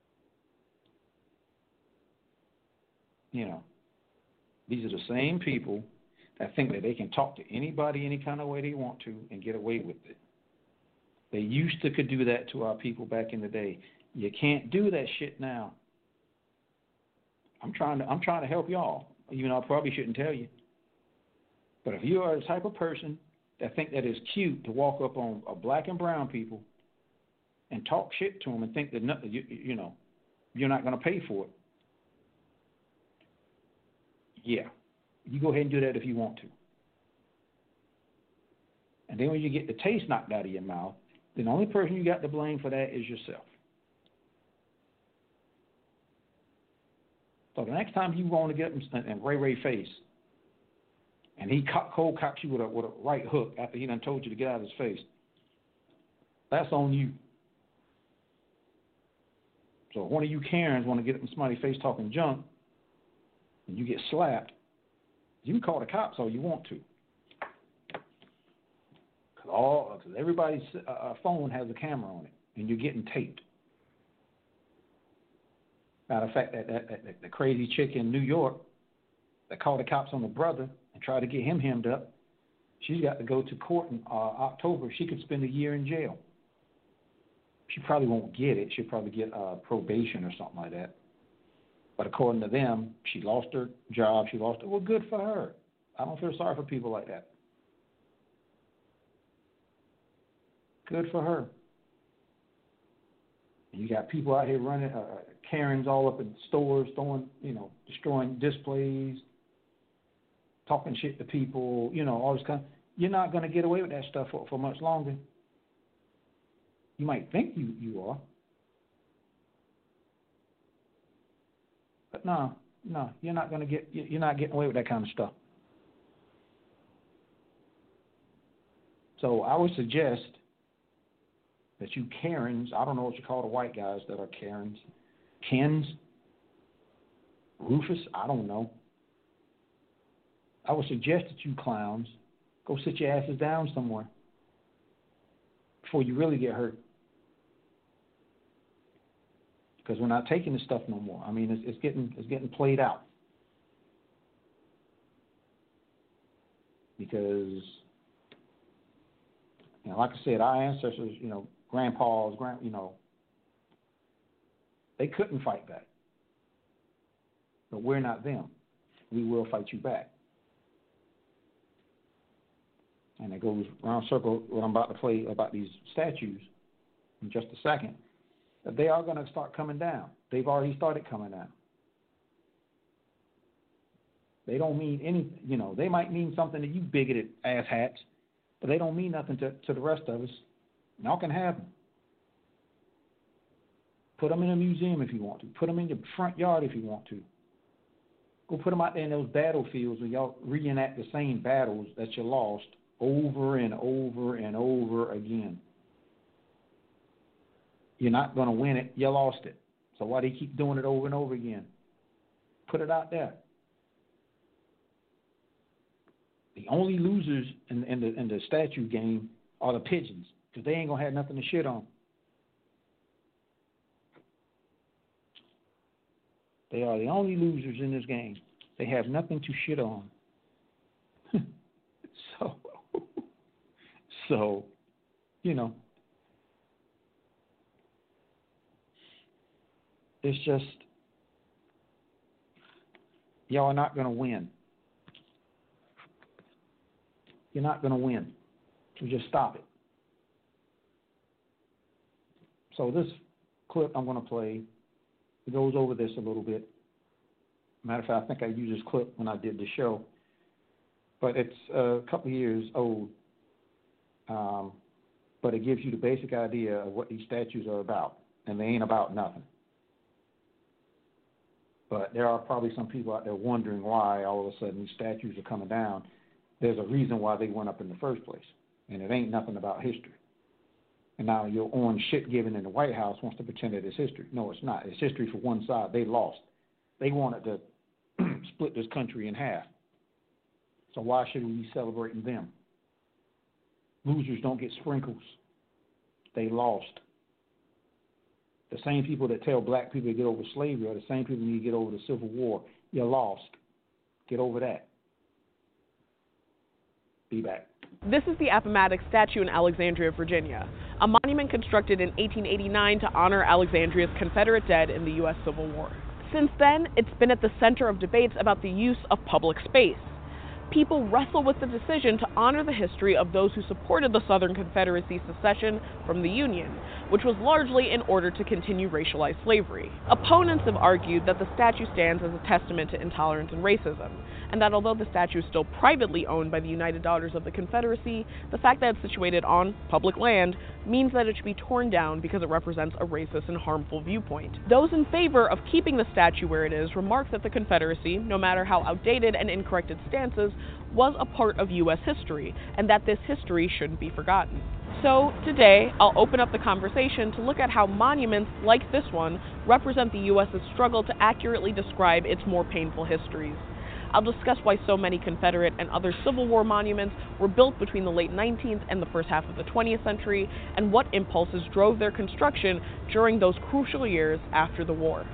You know, these are the same people that think that they can talk to anybody any kind of way they want to and get away with it. They used to could do that to our people back in the day. You can't do that shit now. I'm trying to help y'all, even though I probably shouldn't tell you. But if you are the type of person that think that it's cute to walk up on black and brown people and talk shit to them and think that you know you're not going to pay for it, yeah, you go ahead and do that if you want to. And then when you get the taste knocked out of your mouth, then the only person you got to blame for that is yourself. So the next time you want to get him in Ray face, and he cold cocks you with a right hook after he done told you to get out of his face, that's on you. So if one of you Karens want to get up in somebody's face talking junk, and you get slapped, you can call the cops all you want to. Because everybody's phone has a camera on it, and you're getting taped. Matter of fact, that the crazy chick in New York that called the cops on the brother and tried to get him hemmed up, she's got to go to court in October. She could spend a year in jail. She probably won't get it. She'll probably get probation or something like that. But according to them, she lost her job. She lost it. Well, good for her. I don't feel sorry for people like that. Good for her. And you got people out here running, Karens all up in stores, destroying displays, talking shit to people, all this kind of. You're not going to get away with that stuff for much longer. You might think you are. But no, you're not going to get. You're not getting away with that kind of stuff. So I would suggest that you Karens, I don't know what you call the white guys that are Karens, Kens, Rufus, I don't know. I would suggest that you clowns go sit your asses down somewhere before you really get hurt. Because we're not taking this stuff no more. I mean, it's getting played out. Because, like I said, our ancestors, grandpas, they couldn't fight back. But we're not them. We will fight you back. and it goes round circle what I'm about to play about these statues in just a second, that they are going to start coming down. They've already started coming down. They don't mean anything, you know. They might mean something to you bigoted asshats, but they don't mean nothing to the rest of us. Y'all can have them. Put them in a museum if you want to. Put them in your front yard if you want to. Go put them out there in those battlefields where y'all reenact the same battles that you lost over and over and over again. You're not going to win it. You lost it. So why do you keep doing it over and over again? Put it out there. The only losers in the statue game are the pigeons, because they ain't going to have nothing to shit on. They are the only losers in this game. They have nothing to shit on. So, you know, it's just, y'all are not going to win. You're not going to win. So just stop it. So this clip I'm going to play, it goes over this a little bit. Matter of fact, I think I used this clip when I did the show. But it's a couple of years old. But it gives you the basic idea of what these statues are about. And they ain't about nothing. But there are probably some people out there wondering why all of a sudden these statues are coming down. There's a reason why they went up in the first place. And it ain't nothing about history. And now your orange shit given in the White House wants to pretend that it's history. No, it's not. It's history for one side. They lost. They wanted to split this country in half. So why should we be celebrating them? Losers don't get sprinkles. They lost. The same people that tell black people to get over slavery are the same people who need to get over the Civil War. You lost. Get over that. Be back. This is the Appomattox statue in Alexandria, Virginia, a monument constructed in 1889 to honor Alexandria's Confederate dead in the U.S. Civil War. Since then, it's been at the center of debates about the use of public space. People wrestle with the decision to honor the history of those who supported the Southern Confederacy's secession from the Union, which was largely in order to continue racialized slavery. Opponents have argued that the statue stands as a testament to intolerance and racism, and that although the statue is still privately owned by the United Daughters of the Confederacy, the fact that it's situated on public land means that it should be torn down because it represents a racist and harmful viewpoint. Those in favor of keeping the statue where it is remark that the Confederacy, no matter how outdated and incorrect its stances, was a part of U.S. history, and that this history shouldn't be forgotten. So today, I'll open up the conversation to look at how monuments like this one represent the U.S.'s struggle to accurately describe its more painful histories. I'll discuss why so many Confederate and other Civil War monuments were built between the late 19th and the first half of the 20th century, and what impulses drove their construction during those crucial years after the war.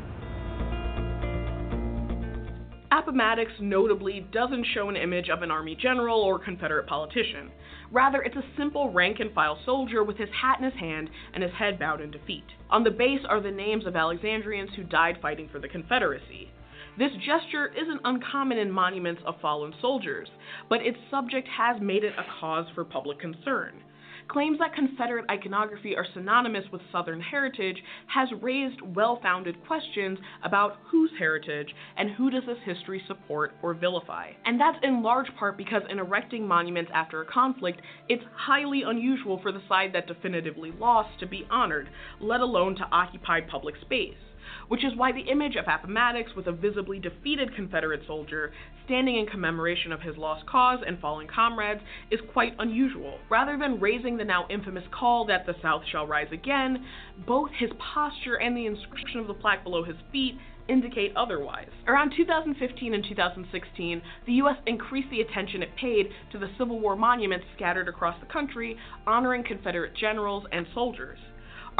Appomattox notably doesn't show an image of an Army general or Confederate politician. Rather, it's a simple rank-and-file soldier with his hat in his hand and his head bowed in defeat. On the base are the names of Alexandrians who died fighting for the Confederacy. This gesture isn't uncommon in monuments of fallen soldiers, but its subject has made it a cause for public concern. Claims that Confederate iconography are synonymous with Southern heritage has raised well-founded questions about whose heritage and who does this history support or vilify. And that's in large part because in erecting monuments after a conflict, it's highly unusual for the side that definitively lost to be honored, let alone to occupy public space. Which is why the image of Appomattox with a visibly defeated Confederate soldier standing in commemoration of his lost cause and fallen comrades is quite unusual. Rather than raising the now infamous call that the South shall rise again, both his posture and the inscription of the plaque below his feet indicate otherwise. Around 2015 and 2016, the U.S. increased the attention it paid to the Civil War monuments scattered across the country, honoring Confederate generals and soldiers.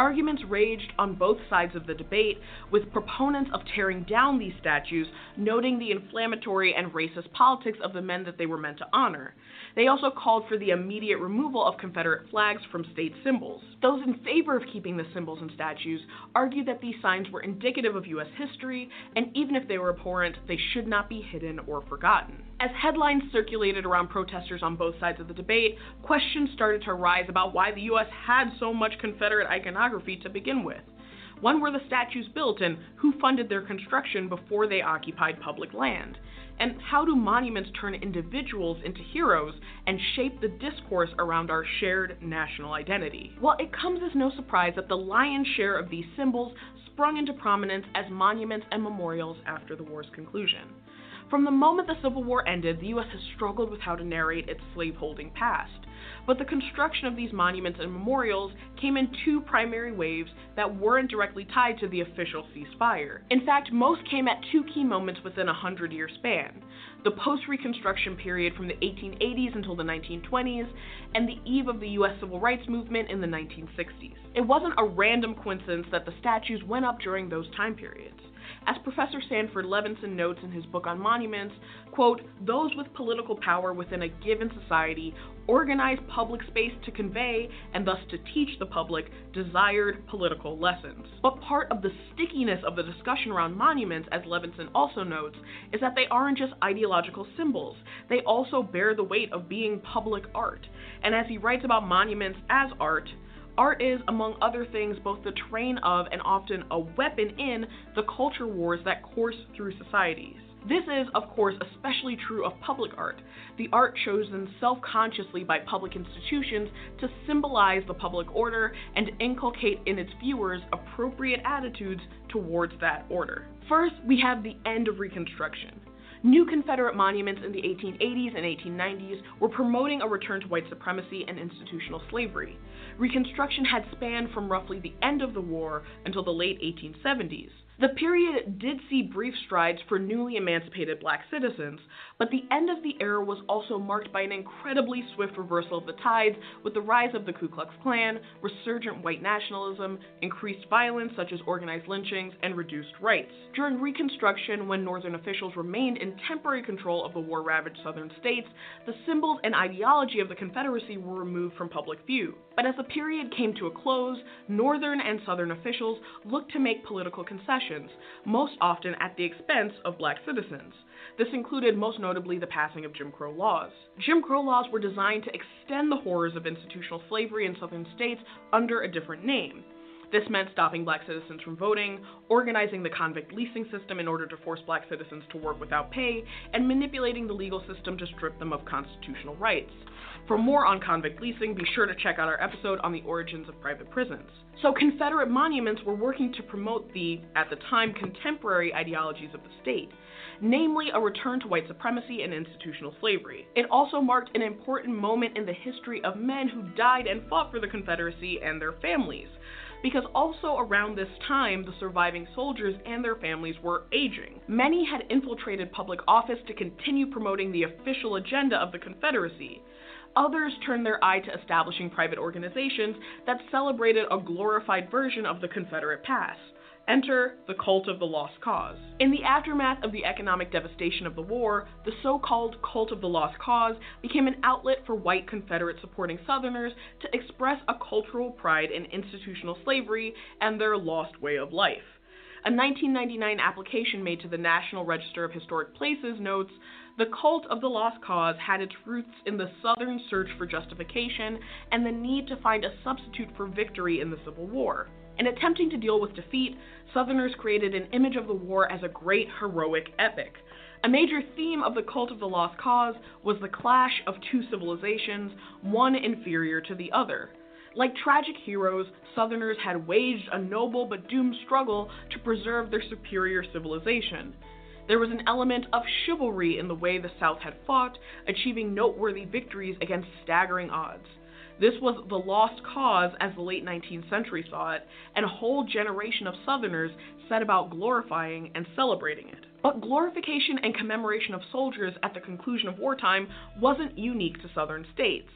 Arguments raged on both sides of the debate, with proponents of tearing down these statues noting the inflammatory and racist politics of the men that they were meant to honor. They also called for the immediate removal of Confederate flags from state symbols. Those in favor of keeping the symbols and statues argued that these signs were indicative of U.S. history, and even if they were abhorrent, they should not be hidden or forgotten. As headlines circulated around protesters on both sides of the debate, questions started to arise about why the U.S. had so much Confederate iconography to begin with. When were the statues built, and who funded their construction before they occupied public land? And how do monuments turn individuals into heroes and shape the discourse around our shared national identity? Well, it comes as no surprise that the lion's share of these symbols sprung into prominence as monuments and memorials after the war's conclusion. From the moment the Civil War ended, the U.S. has struggled with how to narrate its slaveholding past. But the construction of these monuments and memorials came in two primary waves that weren't directly tied to the official ceasefire. In fact, most came at two key moments within a 100-year span: the post-Reconstruction period from the 1880s until the 1920s, and the eve of the U.S. Civil Rights Movement in the 1960s. It wasn't a random coincidence that the statues went up during those time periods. As Professor Sanford Levinson notes in his book on monuments, quote, "Those with political power within a given society organize public space to convey, and thus to teach the public, desired political lessons." But part of the stickiness of the discussion around monuments, as Levinson also notes, is that they aren't just ideological symbols. They also bear the weight of being public art. And as he writes about monuments as art is, among other things, both the terrain of and often a weapon in the culture wars that course through societies. This is, of course, especially true of public art, the art chosen self-consciously by public institutions to symbolize the public order and inculcate in its viewers appropriate attitudes towards that order. First, we have the end of Reconstruction. New Confederate monuments in the 1880s and 1890s were promoting a return to white supremacy and institutional slavery. Reconstruction had spanned from roughly the end of the war until the late 1870s. The period did see brief strides for newly emancipated black citizens, but the end of the era was also marked by an incredibly swift reversal of the tides with the rise of the Ku Klux Klan, resurgent white nationalism, increased violence such as organized lynchings, and reduced rights. During Reconstruction, when Northern officials remained in temporary control of the war-ravaged Southern states, the symbols and ideology of the Confederacy were removed from public view. But as the period came to a close, Northern and Southern officials looked to make political concessions, most often at the expense of black citizens. This included most notably the passing of Jim Crow laws. Jim Crow laws were designed to extend the horrors of institutional slavery in Southern states under a different name. This meant stopping black citizens from voting, organizing the convict leasing system in order to force black citizens to work without pay, and manipulating the legal system to strip them of constitutional rights. For more on convict leasing, be sure to check out our episode on the origins of private prisons. So Confederate monuments were working to promote the, at the time, contemporary ideologies of the state, namely a return to white supremacy and institutional slavery. It also marked an important moment in the history of men who died and fought for the Confederacy and their families, because also around this time, the surviving soldiers and their families were aging. Many had infiltrated public office to continue promoting the official agenda of the Confederacy. Others turned their eye to establishing private organizations that celebrated a glorified version of the Confederate past. Enter the cult of the lost cause. In the aftermath of the economic devastation of the war, the so-called cult of the lost cause became an outlet for white Confederate supporting Southerners to express a cultural pride in institutional slavery and their lost way of life. A 1999 application made to the National Register of Historic Places notes, "The cult of the lost cause had its roots in the Southern search for justification and the need to find a substitute for victory in the Civil War. In attempting to deal with defeat, Southerners created an image of the war as a great heroic epic. A major theme of the cult of the lost cause was the clash of two civilizations, one inferior to the other. Like tragic heroes, Southerners had waged a noble but doomed struggle to preserve their superior civilization. There was an element of chivalry in the way the South had fought, achieving noteworthy victories against staggering odds. This was the lost cause as the late 19th century saw it, and a whole generation of Southerners set about glorifying and celebrating it. But glorification and commemoration of soldiers at the conclusion of wartime wasn't unique to Southern states.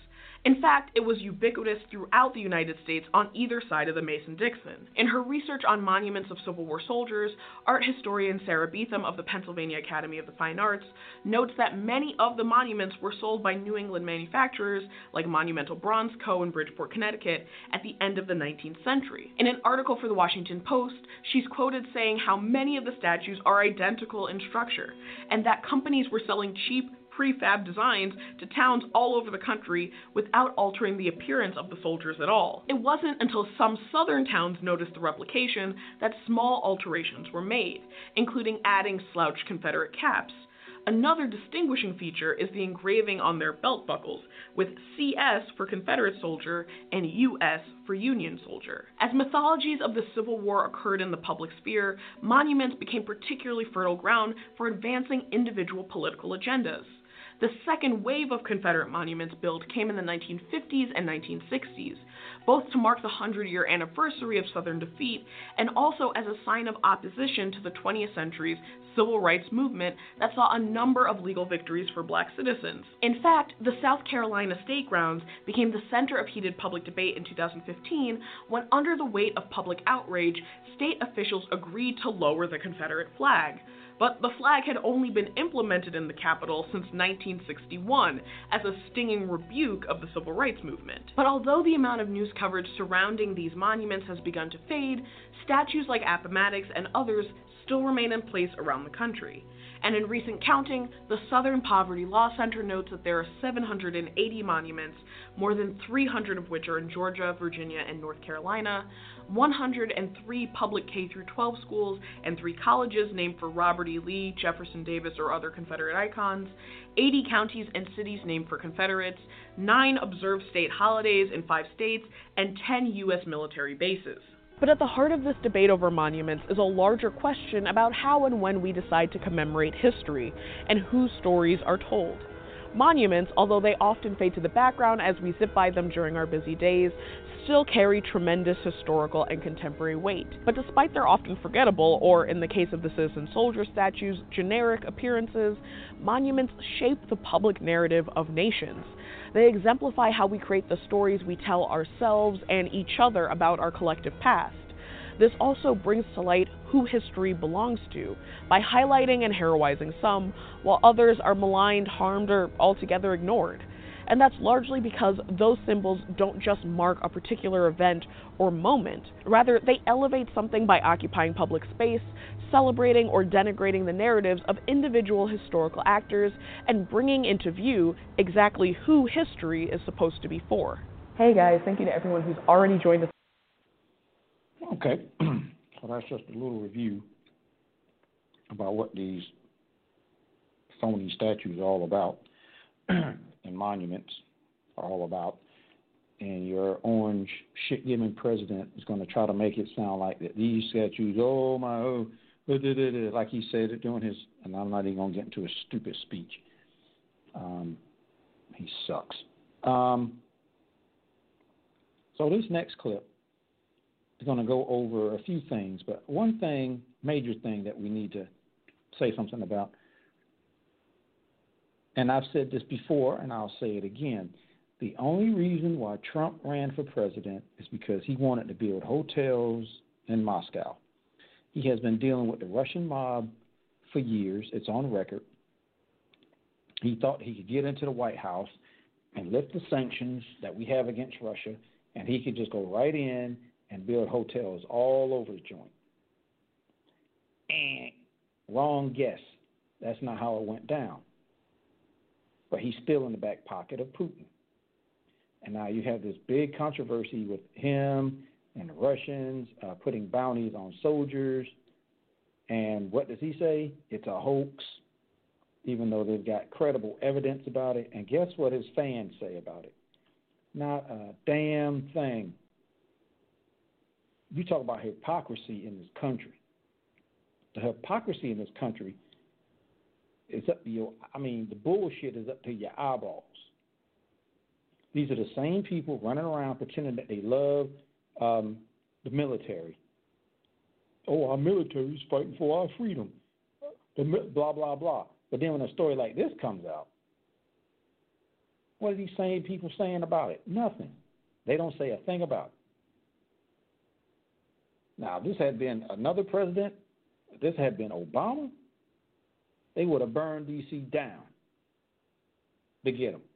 In fact, it was ubiquitous throughout the United States on either side of the Mason-Dixon. In her research on monuments of Civil War soldiers, art historian Sarah Beetham of the Pennsylvania Academy of the Fine Arts notes that many of the monuments were sold by New England manufacturers like Monumental Bronze Co. in Bridgeport, Connecticut, at the end of the 19th century. In an article for the Washington Post, she's quoted saying how many of the statues are identical in structure, and that companies were selling cheap prefab designs to towns all over the country without altering the appearance of the soldiers at all. It wasn't until some southern towns noticed the replication that small alterations were made, including adding slouched Confederate caps. Another distinguishing feature is the engraving on their belt buckles, with CS for Confederate soldier and US for Union soldier. As mythologies of the Civil War occurred in the public sphere, monuments became particularly fertile ground for advancing individual political agendas. The second wave of Confederate monuments built came in the 1950s and 1960s, both to mark the 100-year anniversary of Southern defeat and also as a sign of opposition to the 20th century's civil rights movement that saw a number of legal victories for black citizens. In fact, the South Carolina State Grounds became the center of heated public debate in 2015 when, under the weight of public outrage, state officials agreed to lower the Confederate flag. But the flag had only been implemented in the Capitol since 1961 as a stinging rebuke of the civil rights movement. But although the amount of news coverage surrounding these monuments has begun to fade, statues like Appomattox and others still remain in place around the country. And in recent counting, the Southern Poverty Law Center notes that there are 780 monuments, more than 300 of which are in Georgia, Virginia, and North Carolina, 103 public K-12 schools and 3 colleges named for Robert E. Lee, Jefferson Davis, or other Confederate icons, 80 counties and cities named for Confederates, 9 observed state holidays in 5 states, and 10 U.S. military bases. But at the heart of this debate over monuments is a larger question about how and when we decide to commemorate history and whose stories are told. Monuments, although they often fade to the background as we zip by them during our busy days, still carry tremendous historical and contemporary weight. But despite their often forgettable, or in the case of the citizen soldier statues, generic appearances, monuments shape the public narrative of nations. They exemplify how we create the stories we tell ourselves and each other about our collective past. This also brings to light who history belongs to, by highlighting and heroizing some, while others are maligned, harmed, or altogether ignored. And that's largely because those symbols don't just mark a particular event or moment. Rather, they elevate something by occupying public space, celebrating or denigrating the narratives of individual historical actors, and bringing into view exactly who history is supposed to be for. Hey guys, thank you to everyone who's already joined us. Okay, so that's just a little review about what these phony statues are all about and monuments are all about. And your orange shit-giving president is going to try to make it sound like that these statues, like he said it during his, and I'm not even going to get into his stupid speech. He sucks. So this next clip is going to go over a few things, but one thing, major thing that we need to say something about, and I've said this before and I'll say it again, the only reason why Trump ran for president is because he wanted to build hotels in Moscow. He has been dealing with the Russian mob for years. It's on record. He thought he could get into the White House and lift the sanctions that we have against Russia, and he could just go right in and build hotels all over the joint. And wrong guess. That's not how it went down. But he's still in the back pocket of Putin. And now you have this big controversy with him and the Russians putting bounties on soldiers. And what does he say? It's a hoax, even though they've got credible evidence about it. And guess what his fans say about it? Not a damn thing. You talk about hypocrisy in this country. The hypocrisy in this country is up to your, the bullshit is up to your eyeballs. These are the same people running around pretending that they love the military. Oh, our military is fighting for our freedom. Blah, blah, blah. But then when a story like this comes out, What are these same people saying about it? Nothing. They don't say a thing about it. Now, if this had been another president, if this had been Obama, they would have burned D.C. down to get him.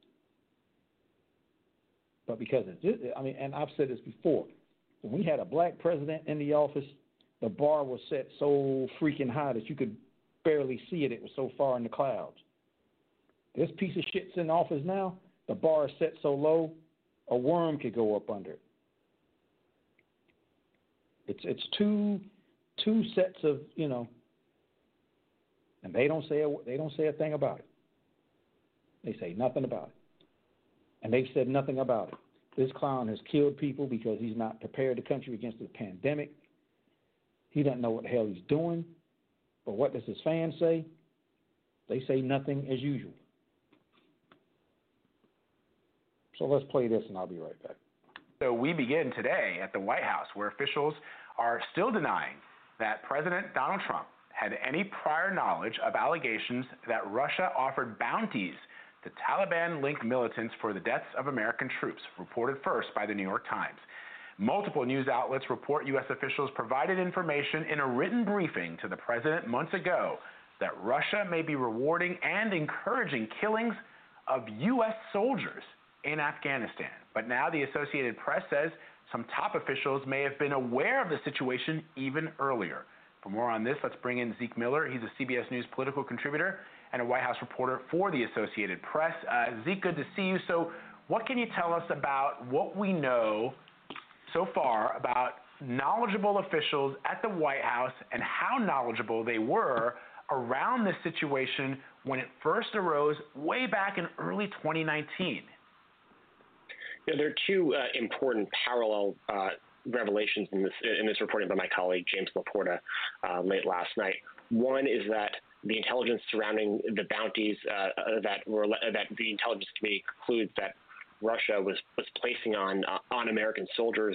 But because of this, and I've said this before, when we had a black president in the office, the bar was set so freaking high that you could barely see it. It was so far in the clouds. This piece of shit's in office now. The bar is set so low, a worm could go up under it. It's two sets of, and they don't say a thing about it. They say nothing about it, and they've said nothing about it. This clown has killed people because he's not prepared the country against the pandemic. He doesn't know what the hell he's doing. But what does his fans say? They say nothing as usual. So let's play this, and I'll be right back. So we begin today at the White House, where officials are still denying that President Donald Trump had any prior knowledge of allegations that Russia offered bounties to Taliban-linked militants for the deaths of American troops, reported first by the New York Times. Multiple news outlets report U.S. officials provided information in a written briefing to the president months ago that Russia may be rewarding and encouraging killings of U.S. soldiers in Afghanistan. But now the Associated Press says some top officials may have been aware of the situation even earlier. For more on this, let's bring in Zeke Miller. He's a CBS News political contributor and a White House reporter for the Associated Press. Zeke, good to see you. So what can you tell us about what we know so far about knowledgeable officials at the White House and how knowledgeable they were around this situation when it first arose way back in early 2019? There are two important parallel revelations in this reporting by my colleague James Laporta late last night. One is that the intelligence surrounding the bounties that the intelligence community concludes that Russia was placing on American soldiers,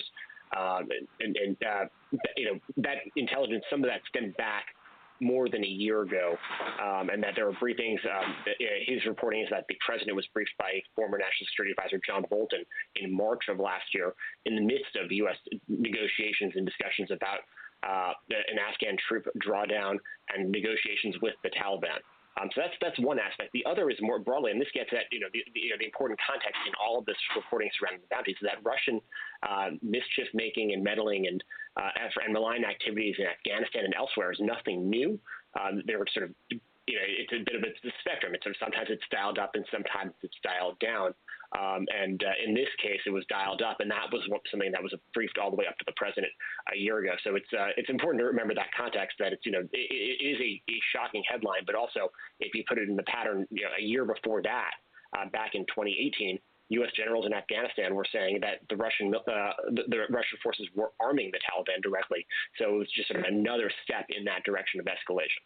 that intelligence, some of that stemmed back more than a year ago, and that there were briefings. His reporting is that the president was briefed by former National Security Advisor John Bolton in March of last year in the midst of U.S. negotiations and discussions about an Afghan troop drawdown and negotiations with the Taliban. So that's one aspect. The other is more broadly, and this gets at the important context in all of this reporting surrounding the bounties, is that Russian mischief making and meddling and malign activities in Afghanistan and elsewhere is nothing new. They were sort of, it's a bit of a spectrum. It's sort of, sometimes it's dialed up and sometimes it's dialed down. In this case, it was dialed up, and that was something that was briefed all the way up to the president a year ago. So it's important to remember that context, that it is a shocking headline, but also if you put it in the pattern, a year before that, back in 2018, U.S. generals in Afghanistan were saying that the Russian forces were arming the Taliban directly. So it was just sort of another step in that direction of escalation.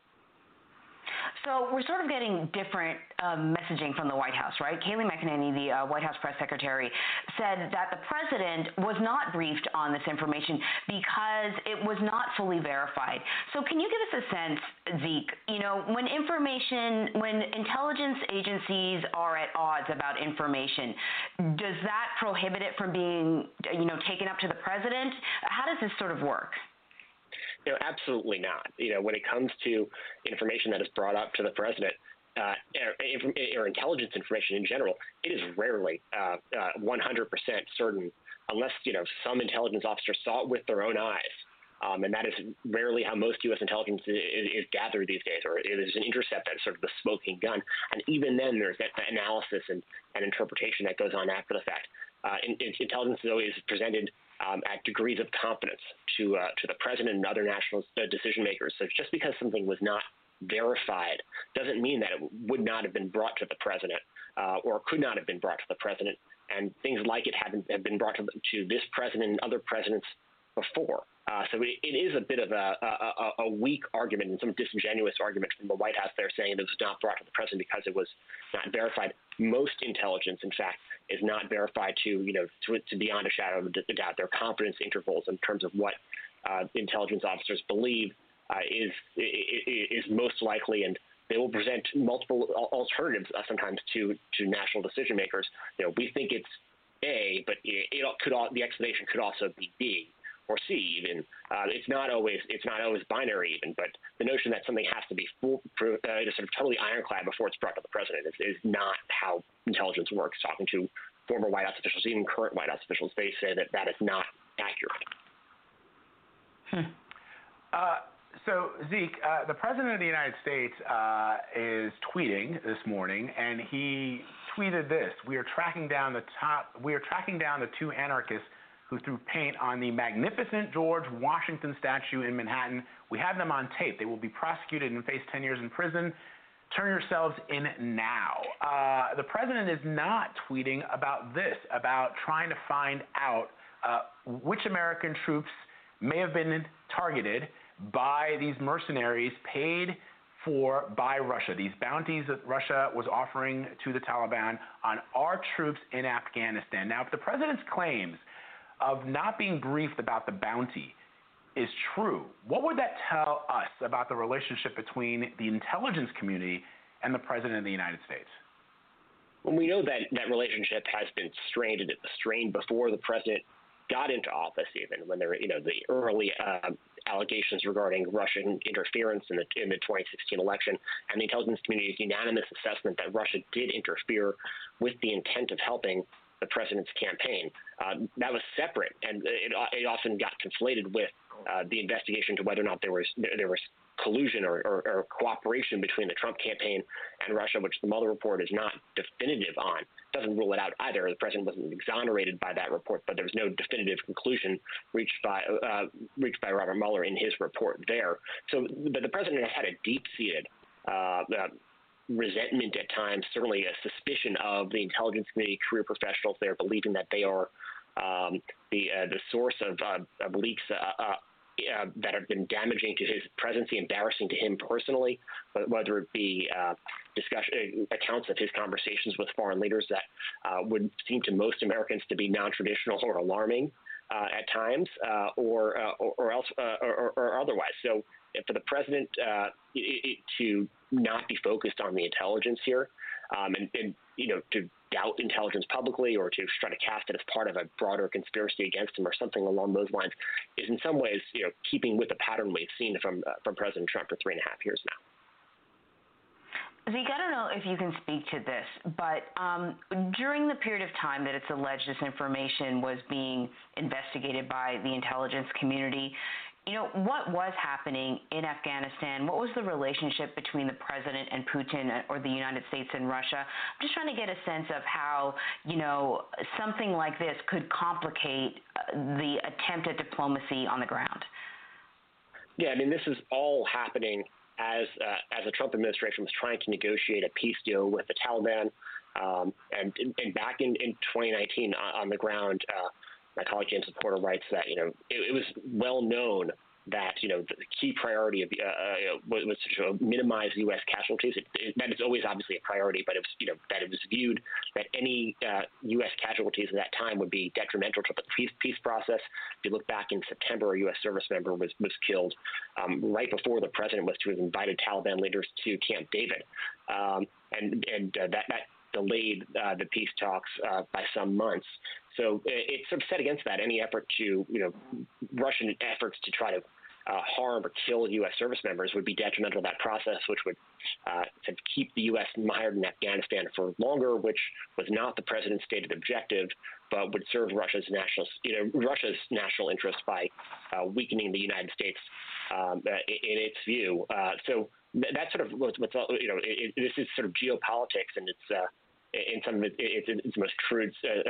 So we're sort of getting different messaging from the White House, right? Kayleigh McEnany, the White House press secretary, said that the president was not briefed on this information because it was not fully verified. So can you give us a sense, Zeke, when intelligence agencies are at odds about information, does that prohibit it from being, taken up to the president? How does this sort of work? Absolutely not. When it comes to information that is brought up to the president, or intelligence information in general, it is rarely 100% certain, unless some intelligence officer saw it with their own eyes. And that is rarely how most U.S. intelligence is gathered these days, or there's an intercept that's sort of the smoking gun. And even then, there's that analysis and interpretation that goes on after the fact. Intelligence is always presented at degrees of confidence to the president and other national decision makers. So just because something was not verified doesn't mean that it would not have been brought to the president or could not have been brought to the president. And things like it have been brought to this president and other presidents before. So it is a bit of a weak argument and some disingenuous argument from the White House there saying it was not brought to the president because it was not verified. Most intelligence, in fact, is not verified to beyond a shadow of a doubt. Their confidence intervals in terms of what intelligence officers believe is most likely and they will present multiple alternatives sometimes to national decision makers. We think it's A, but the explanation could also be B or C even. It's not always binary even, but the notion that something has to be sort of totally ironclad before it's brought to the president is not how intelligence works. Talking to former White House officials, even current White House officials, they say that is not accurate. So, Zeke, the President of the United States is tweeting this morning, and he tweeted this: "We are tracking down the two anarchists who threw paint on the magnificent George Washington statue in Manhattan. We have them on tape. They will be prosecuted and face 10 years in prison. Turn yourselves in now." The President is not tweeting about this, about trying to find out which American troops may have been targeted by these mercenaries paid for by Russia, these bounties that Russia was offering to the Taliban on our troops in Afghanistan. Now, if the President's claims of not being briefed about the bounty is true, what would that tell us about the relationship between the intelligence community and the President of the United States? Well, we know that relationship has been strained before the President got into office, even when there were, the early allegations regarding Russian interference in the 2016 election, and the intelligence community's unanimous assessment that Russia did interfere with the intent of helping the president's campaign. That was separate, and it often got conflated with the investigation to whether or not there was collusion or cooperation between the Trump campaign and Russia, which the Mueller report is not definitive on. It doesn't rule it out either. The president wasn't exonerated by that report, but there was no definitive conclusion reached by Robert Mueller in his report there. So, but the president has had a deep-seated resentment at times, certainly a suspicion of the intelligence community, career professionals there, believing that they are the source of leaks that have been damaging to his presidency, embarrassing to him personally, whether it be accounts of his conversations with foreign leaders that would seem to most Americans to be non-traditional or alarming at times, or otherwise. So, for the president to not be focused on the intelligence here, and to doubt intelligence publicly or to try to cast it as part of a broader conspiracy against him or something along those lines, is in some ways, keeping with the pattern we've seen from President Trump for 3.5 years now. Zeke, I don't know if you can speak to this, but during the period of time that it's alleged this information was being investigated by the intelligence community, what was happening in Afghanistan? What was the relationship between the president and Putin, or the United States and Russia? I'm just trying to get a sense of how, something like this could complicate the attempt at diplomacy on the ground. Yeah, I mean, this is all happening as the Trump administration was trying to negotiate a peace deal with the Taliban. And back in 2019 on the ground, my colleague James Porter writes that it was well known that the key priority of was to minimize U.S. casualties. That is always obviously a priority, but it was that it was viewed that any U.S. casualties at that time would be detrimental to the peace process. If you look back in September, a U.S. service member was killed right before the president was to have invited Taliban leaders to Camp David, and that delayed the peace talks by some months. So it sort of set against that any effort to, Russian efforts to try to harm or kill U.S. service members would be detrimental to that process, which would keep the U.S. mired in Afghanistan for longer, which was not the president's stated objective, but would serve Russia's national interest by weakening the United States in its view. So that's sort of what's this is sort of geopolitics, and it's in some of its most crude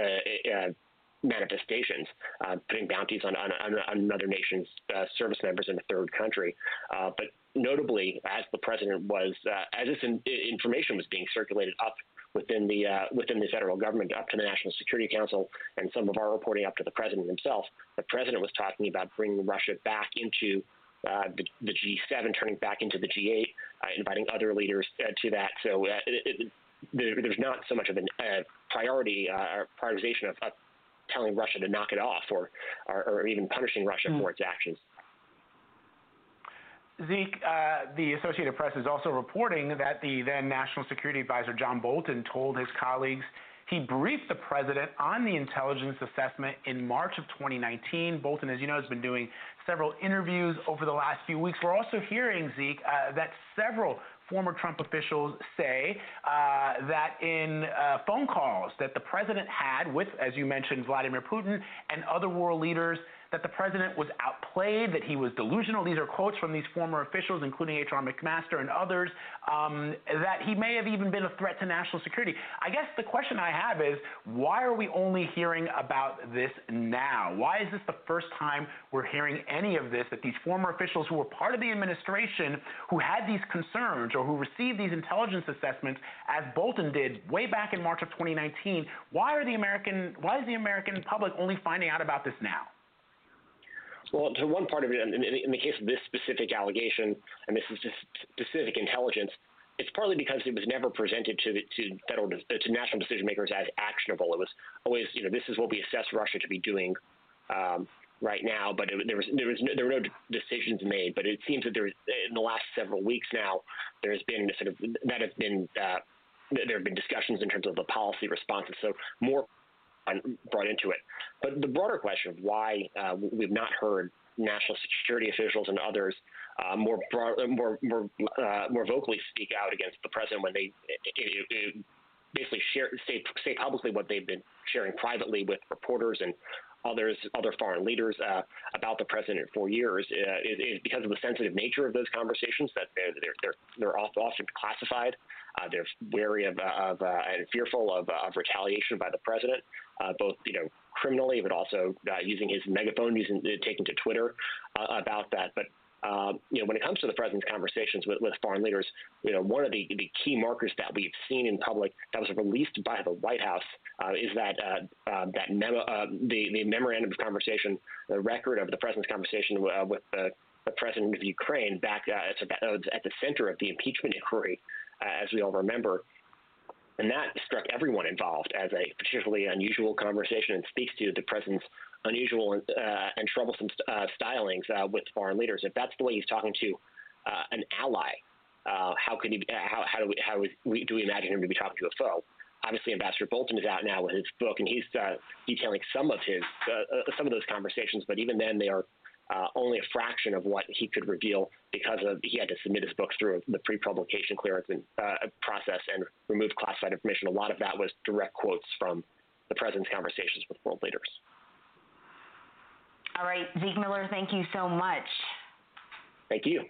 manifestations, putting bounties on another nation's service members in a third country. But notably, as the president was, as this information was being circulated up within the federal government, up to the National Security Council, and some of our reporting up to the president himself, the president was talking about bringing Russia back into the G7, turning back into the G8, inviting other leaders to that. So there's not so much of a priority or prioritization of telling Russia to knock it off, or even punishing Russia for its actions. Zeke, the Associated Press is also reporting that the then National Security Advisor John Bolton told his colleagues he briefed the president on the intelligence assessment in March of 2019. Bolton, as you know, has been doing several interviews over the last few weeks. We're also hearing, Zeke, that several former Trump officials say that in phone calls that the president had with, as you mentioned, Vladimir Putin and other world leaders, that the president was outplayed, that he was delusional. These are quotes from these former officials, including H.R. McMaster and others, that he may have even been a threat to national security. I guess the question I have is, why are we only hearing about this now? Why is this the first time we're hearing any of this, that these former officials who were part of the administration, who had these concerns or who received these intelligence assessments, as Bolton did way back in March of 2019, why is the American public only finding out about this now? Well, to one part of it, in the case of this specific allegation, and this is just specific intelligence, it's partly because it was never presented to national decision makers as actionable. It was always, this is what we assess Russia to be doing right now, but there were no decisions made. But it seems that in the last several weeks now, there have been discussions in terms of the policy responses. So more brought into it. But the broader question of why we've not heard national security officials and others more vocally speak out against the president when they basically say publicly what they've been sharing privately with reporters and other foreign leaders about the president for years is because of the sensitive nature of those conversations, that they're often classified. They're wary of and fearful of retaliation by the president, both criminally, but also using his megaphone, taking to Twitter about that. But when it comes to the president's conversations with foreign leaders, one of the key markers that we've seen in public that was released by the White House is that the memorandum of conversation, the record of the president's conversation with the president of Ukraine back at the center of the impeachment inquiry, as we all remember. And that struck everyone involved as a particularly unusual conversation and speaks to the president's unusual and troublesome stylings with foreign leaders. If that's the way he's talking to an ally, how could he? How do we imagine him to be talking to a foe? Obviously, Ambassador Bolton is out now with his book, and he's detailing some of those conversations. But even then, they are only a fraction of what he could reveal because he had to submit his book through the pre-publication clearance and process and remove classified information. A lot of that was direct quotes from the president's conversations with world leaders. All right, Zeke Miller, thank you so much. Thank you.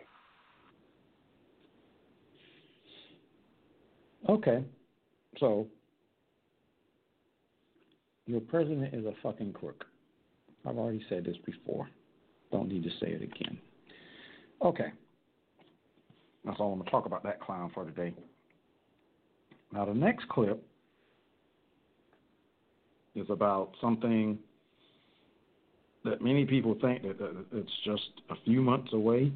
Okay, so your president is a fucking crook. I've already said this before. Don't need to say it again. Okay. That's all I'm going to talk about that clown for today. Now, the next clip is about something that many people think that it's just a few months away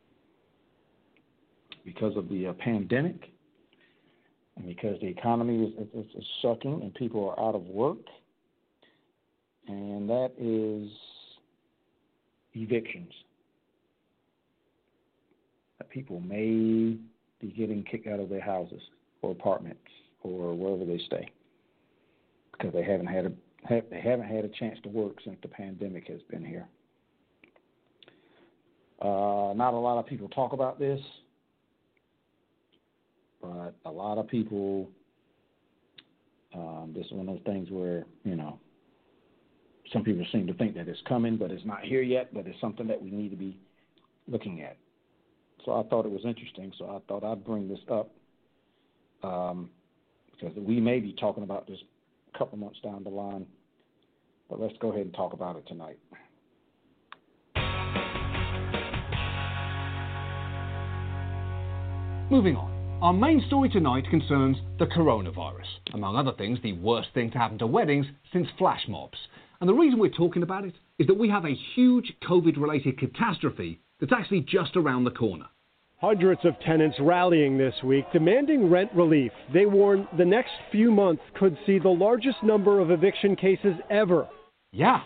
because of the pandemic and because the economy is sucking and people are out of work. And that is evictions. That people may be getting kicked out of their houses or apartments or wherever they stay because they haven't had a chance to work since the pandemic has been here. Not a lot of people talk about this, but a lot of people. This is one of those things where some people seem to think that it's coming, but it's not here yet, but it's something that we need to be looking at. So I thought it was interesting, so I thought I'd bring this up because we may be talking about this a couple months down the line, but let's go ahead and talk about it tonight. Moving on. Our main story tonight concerns the coronavirus. Among other things, the worst thing to happen to weddings since flash mobs. And the reason we're talking about it is that we have a huge COVID-related catastrophe that's actually just around the corner. Hundreds of tenants rallying this week, demanding rent relief. They warn the next few months could see the largest number of eviction cases ever. Yeah,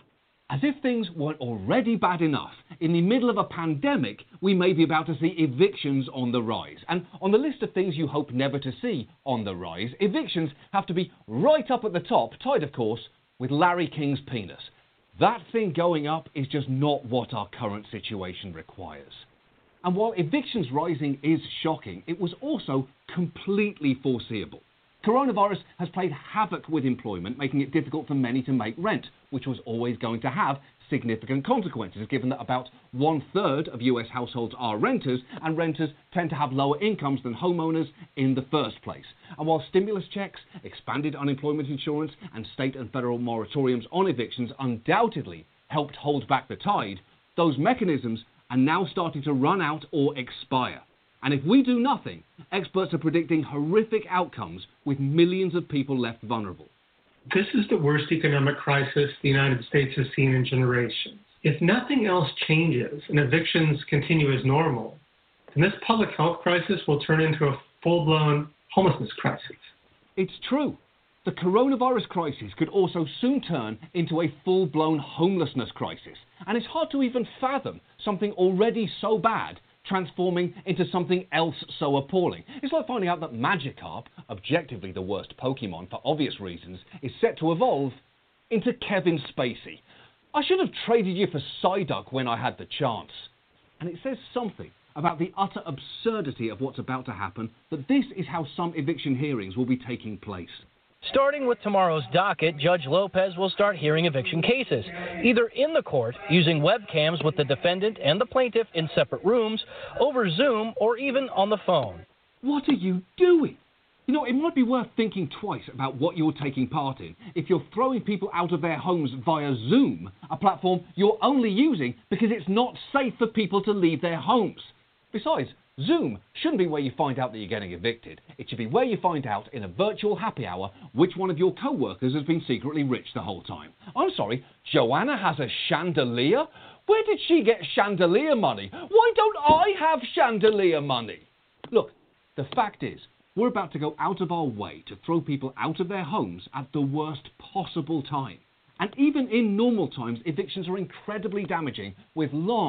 As if things weren't already bad enough, in the middle of a pandemic, we may be about to see evictions on the rise. And on the list of things you hope never to see on the rise, evictions have to be right up at the top, tied, of course, with Larry King's penis. That thing going up is just not what our current situation requires. And while evictions rising is shocking, it was also completely foreseeable. Coronavirus has played havoc with employment, making it difficult for many to make rent, which was always going to have significant consequences, given that about 1/3 of US households are renters, and renters tend to have lower incomes than homeowners in the first place. And while stimulus checks, expanded unemployment insurance, and state and federal moratoriums on evictions undoubtedly helped hold back the tide, those mechanisms are now starting to run out or expire. And if we do nothing, experts are predicting horrific outcomes with millions of people left vulnerable. This is the worst economic crisis the United States has seen in generations. If nothing else changes and evictions continue as normal, then this public health crisis will turn into a full-blown homelessness crisis. It's true. The coronavirus crisis could also soon turn into a full-blown homelessness crisis. And it's hard to even fathom something already so bad transforming into something else so appalling. It's like finding out that Magikarp, objectively the worst Pokemon for obvious reasons, is set to evolve into Kevin Spacey. I should have traded you for Psyduck when I had the chance. And it says something about the utter absurdity of what's about to happen that this is how some eviction hearings will be taking place. Starting with tomorrow's docket, Judge Lopez will start hearing eviction cases, either in the court, using webcams with the defendant and the plaintiff in separate rooms, over Zoom, or even on the phone. What are you doing? You know, it might be worth thinking twice about what you're taking part in if you're throwing people out of their homes via Zoom, a platform you're only using because it's not safe for people to leave their homes. Besides, Zoom shouldn't be where you find out that you're getting evicted. It should be where you find out in a virtual happy hour which one of your co-workers has been secretly rich the whole time. I'm sorry, Joanna has a chandelier? Where did she get chandelier money? Why don't I have chandelier money? Look, the fact is, we're about to go out of our way to throw people out of their homes at the worst possible time. And even in normal times, evictions are incredibly damaging with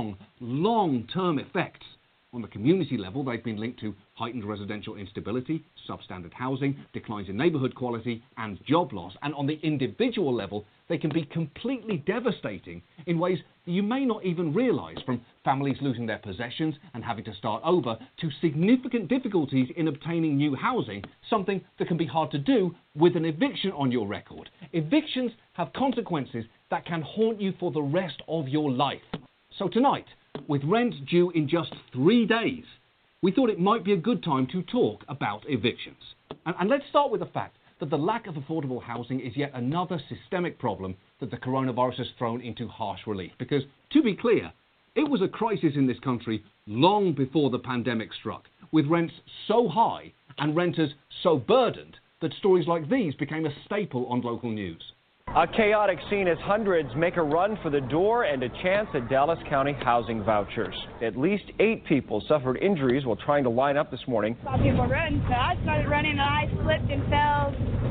long-term effects. On the community level, they've been linked to heightened residential instability, substandard housing, declines in neighbourhood quality, and job loss. And on the individual level, they can be completely devastating in ways that you may not even realise, from families losing their possessions and having to start over, to significant difficulties in obtaining new housing, something that can be hard to do with an eviction on your record. Evictions have consequences that can haunt you for the rest of your life. So tonight, with rent due in just 3 days, we thought it might be a good time to talk about evictions. And let's start with the fact that the lack of affordable housing is yet another systemic problem that the coronavirus has thrown into harsh relief. Because, to be clear, it was a crisis in this country long before the pandemic struck, with rents so high and renters so burdened that stories like these became a staple on local news. A chaotic scene as hundreds make a run for the door and a chance at Dallas County housing vouchers. At least 8 people suffered injuries while trying to line up this morning. Saw people run, so I started running and I slipped and fell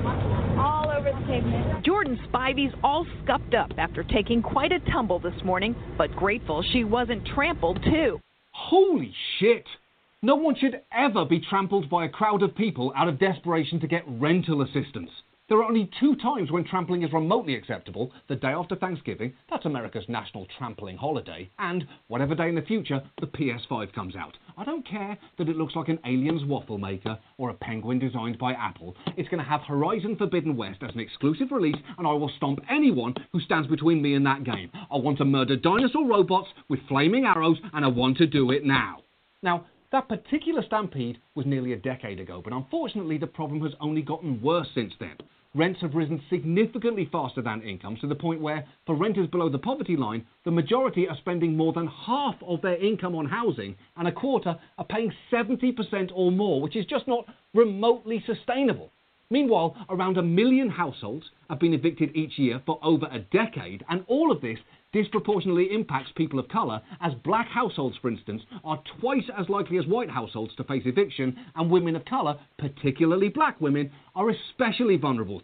all over the pavement. Jordan Spivey's all scuffed up after taking quite a tumble this morning, but grateful she wasn't trampled too. Holy shit! No one should ever be trampled by a crowd of people out of desperation to get rental assistance. There are only 2 times when trampling is remotely acceptable: the day after Thanksgiving, that's America's national trampling holiday, and whatever day in the future the PS5 comes out. I don't care that it looks like an alien's waffle maker or a penguin designed by Apple. It's going to have Horizon Forbidden West as an exclusive release, and I will stomp anyone who stands between me and that game. I want to murder dinosaur robots with flaming arrows, and I want to do it now. Now, that particular stampede was nearly a decade ago, but unfortunately the problem has only gotten worse since then. Rents have risen significantly faster than incomes, to the point where, for renters below the poverty line, the majority are spending more than half of their income on housing, and a quarter are paying 70% or more, which is just not remotely sustainable. Meanwhile, around 1 million households have been evicted each year for over a decade, and all of this disproportionately impacts people of colour, as black households, for instance, are twice as likely as white households to face eviction, and women of colour, particularly black women, are especially vulnerable to it.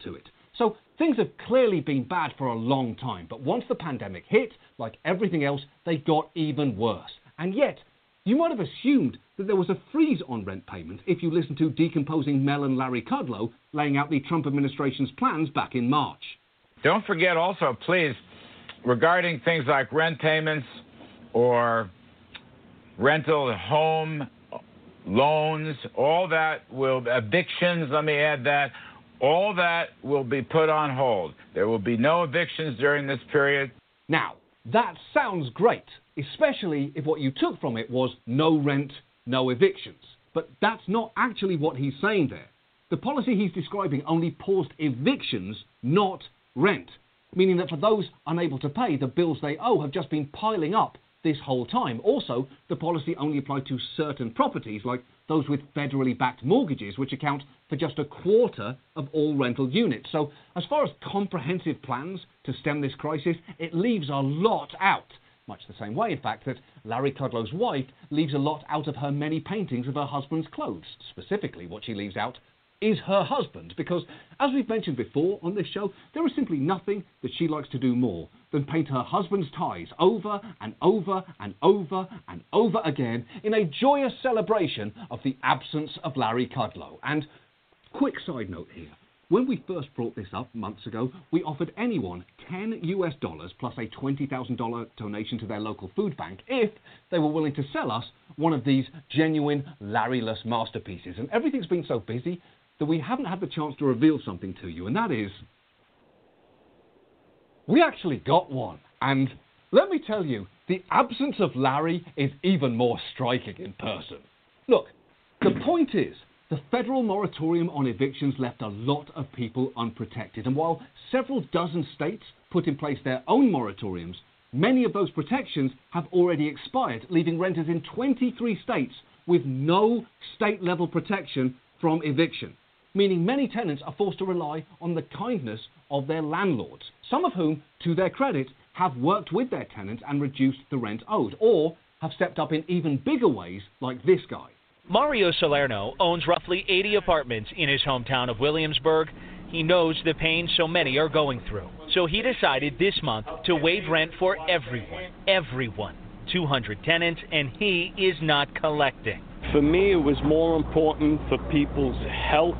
So things have clearly been bad for a long time, but once the pandemic hit, like everything else, they got even worse. And yet, you might have assumed that there was a freeze on rent payments if you listened to decomposing Mel and Larry Kudlow laying out the Trump administration's plans back in March. Don't forget also, please, regarding things like rent payments or rental home loans, all that will, evictions, let me add that, all that will be put on hold. There will be no evictions during this period. Now, that sounds great, especially if what you took from it was no rent, no evictions. But that's not actually what he's saying there. The policy he's describing only paused evictions, not rent, meaning that for those unable to pay, the bills they owe have just been piling up this whole time. Also, the policy only applied to certain properties, like those with federally backed mortgages, which account for just a quarter of all rental units. So, as far as comprehensive plans to stem this crisis, it leaves a lot out. Much the same way, in fact, that Larry Kudlow's wife leaves a lot out of her many paintings of her husband's clothes. Specifically, what she leaves out is her husband, because, as we've mentioned before on this show, there is simply nothing that she likes to do more than paint her husband's ties over and over and over and over again in a joyous celebration of the absence of Larry Kudlow. And, quick side note here, when we first brought this up months ago, we offered anyone $10 plus a $20,000 donation to their local food bank if they were willing to sell us one of these genuine Larry-less masterpieces. And everything's been so busy that we haven't had the chance to reveal something to you, and that is, we actually got one. And let me tell you, the absence of Larry is even more striking in person. Look, the point is, the federal moratorium on evictions left a lot of people unprotected, and while several dozen states put in place their own moratoriums, many of those protections have already expired, leaving renters in 23 states with no state-level protection from eviction, meaning many tenants are forced to rely on the kindness of their landlords, some of whom, to their credit, have worked with their tenants and reduced the rent owed, or have stepped up in even bigger ways, like this guy. Mario Salerno owns roughly 80 apartments in his hometown of Williamsburg. He knows the pain so many are going through. So he decided this month to waive rent for everyone. 200 tenants, and he is not collecting. For me, it was more important for people's health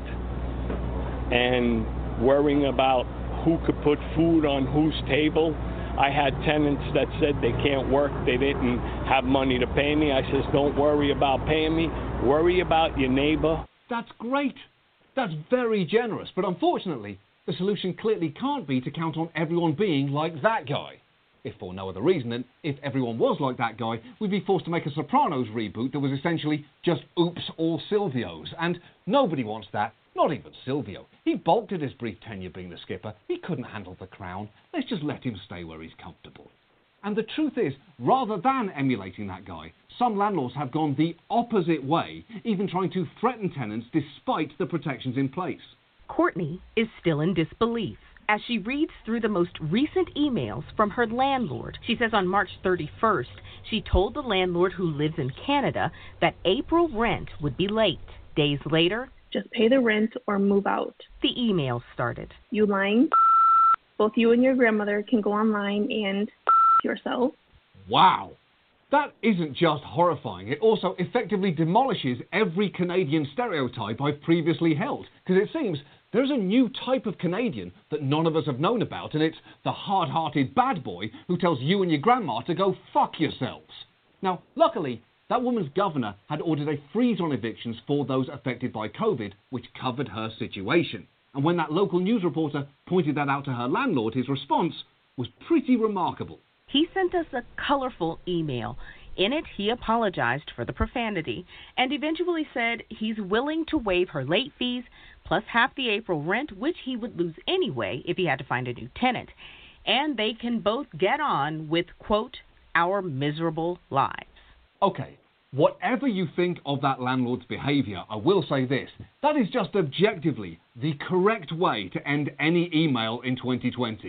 and worrying about who could put food on whose table. I had tenants that said they can't work, they didn't have money to pay me. I says, don't worry about paying me, worry about your neighbor. That's great. That's very generous. But unfortunately, the solution clearly can't be to count on everyone being like that guy. If for no other reason than if everyone was like that guy, we'd be forced to make a Sopranos reboot that was essentially just oops, all Silvios. And nobody wants that. Not even Silvio. He balked at his brief tenure being the skipper. He couldn't handle the crown. Let's just let him stay where he's comfortable. And the truth is, rather than emulating that guy, some landlords have gone the opposite way, even trying to threaten tenants despite the protections in place. Courtney is still in disbelief as she reads through the most recent emails from her landlord. She says on March 31st, she told the landlord who lives in Canada that April rent would be late. Days later, just pay the rent or move out. The email started. You lying? Both you and your grandmother can go online and yourself. Wow. That isn't just horrifying. It also effectively demolishes every Canadian stereotype I've previously held. Because it seems there's a new type of Canadian that none of us have known about, and it's the hard-hearted bad boy who tells you and your grandma to go fuck yourselves. Now, luckily, that woman's governor had ordered a freeze on evictions for those affected by COVID, which covered her situation. And when that local news reporter pointed that out to her landlord, his response was pretty remarkable. He sent us a colorful email. In it, he apologized for the profanity and eventually said he's willing to waive her late fees plus half the April rent, which he would lose anyway if he had to find a new tenant. And they can both get on with, quote, our miserable lives. Okay, whatever you think of that landlord's behaviour, I will say this. That is just objectively the correct way to end any email in 2020.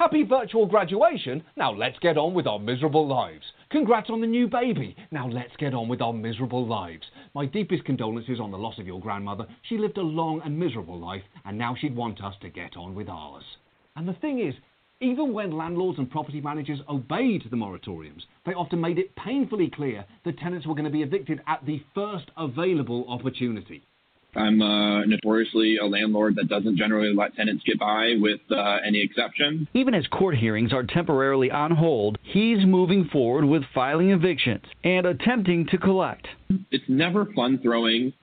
Happy virtual graduation, now let's get on with our miserable lives. Congrats on the new baby, now let's get on with our miserable lives. My deepest condolences on the loss of your grandmother. She lived a long and miserable life, and now she'd want us to get on with ours. And the thing is, even when landlords and property managers obeyed the moratoriums, they often made it painfully clear that tenants were going to be evicted at the first available opportunity. I'm notoriously a landlord that doesn't generally let tenants get by with any exception. Even as court hearings are temporarily on hold, he's moving forward with filing evictions and attempting to collect. It's never fun throwing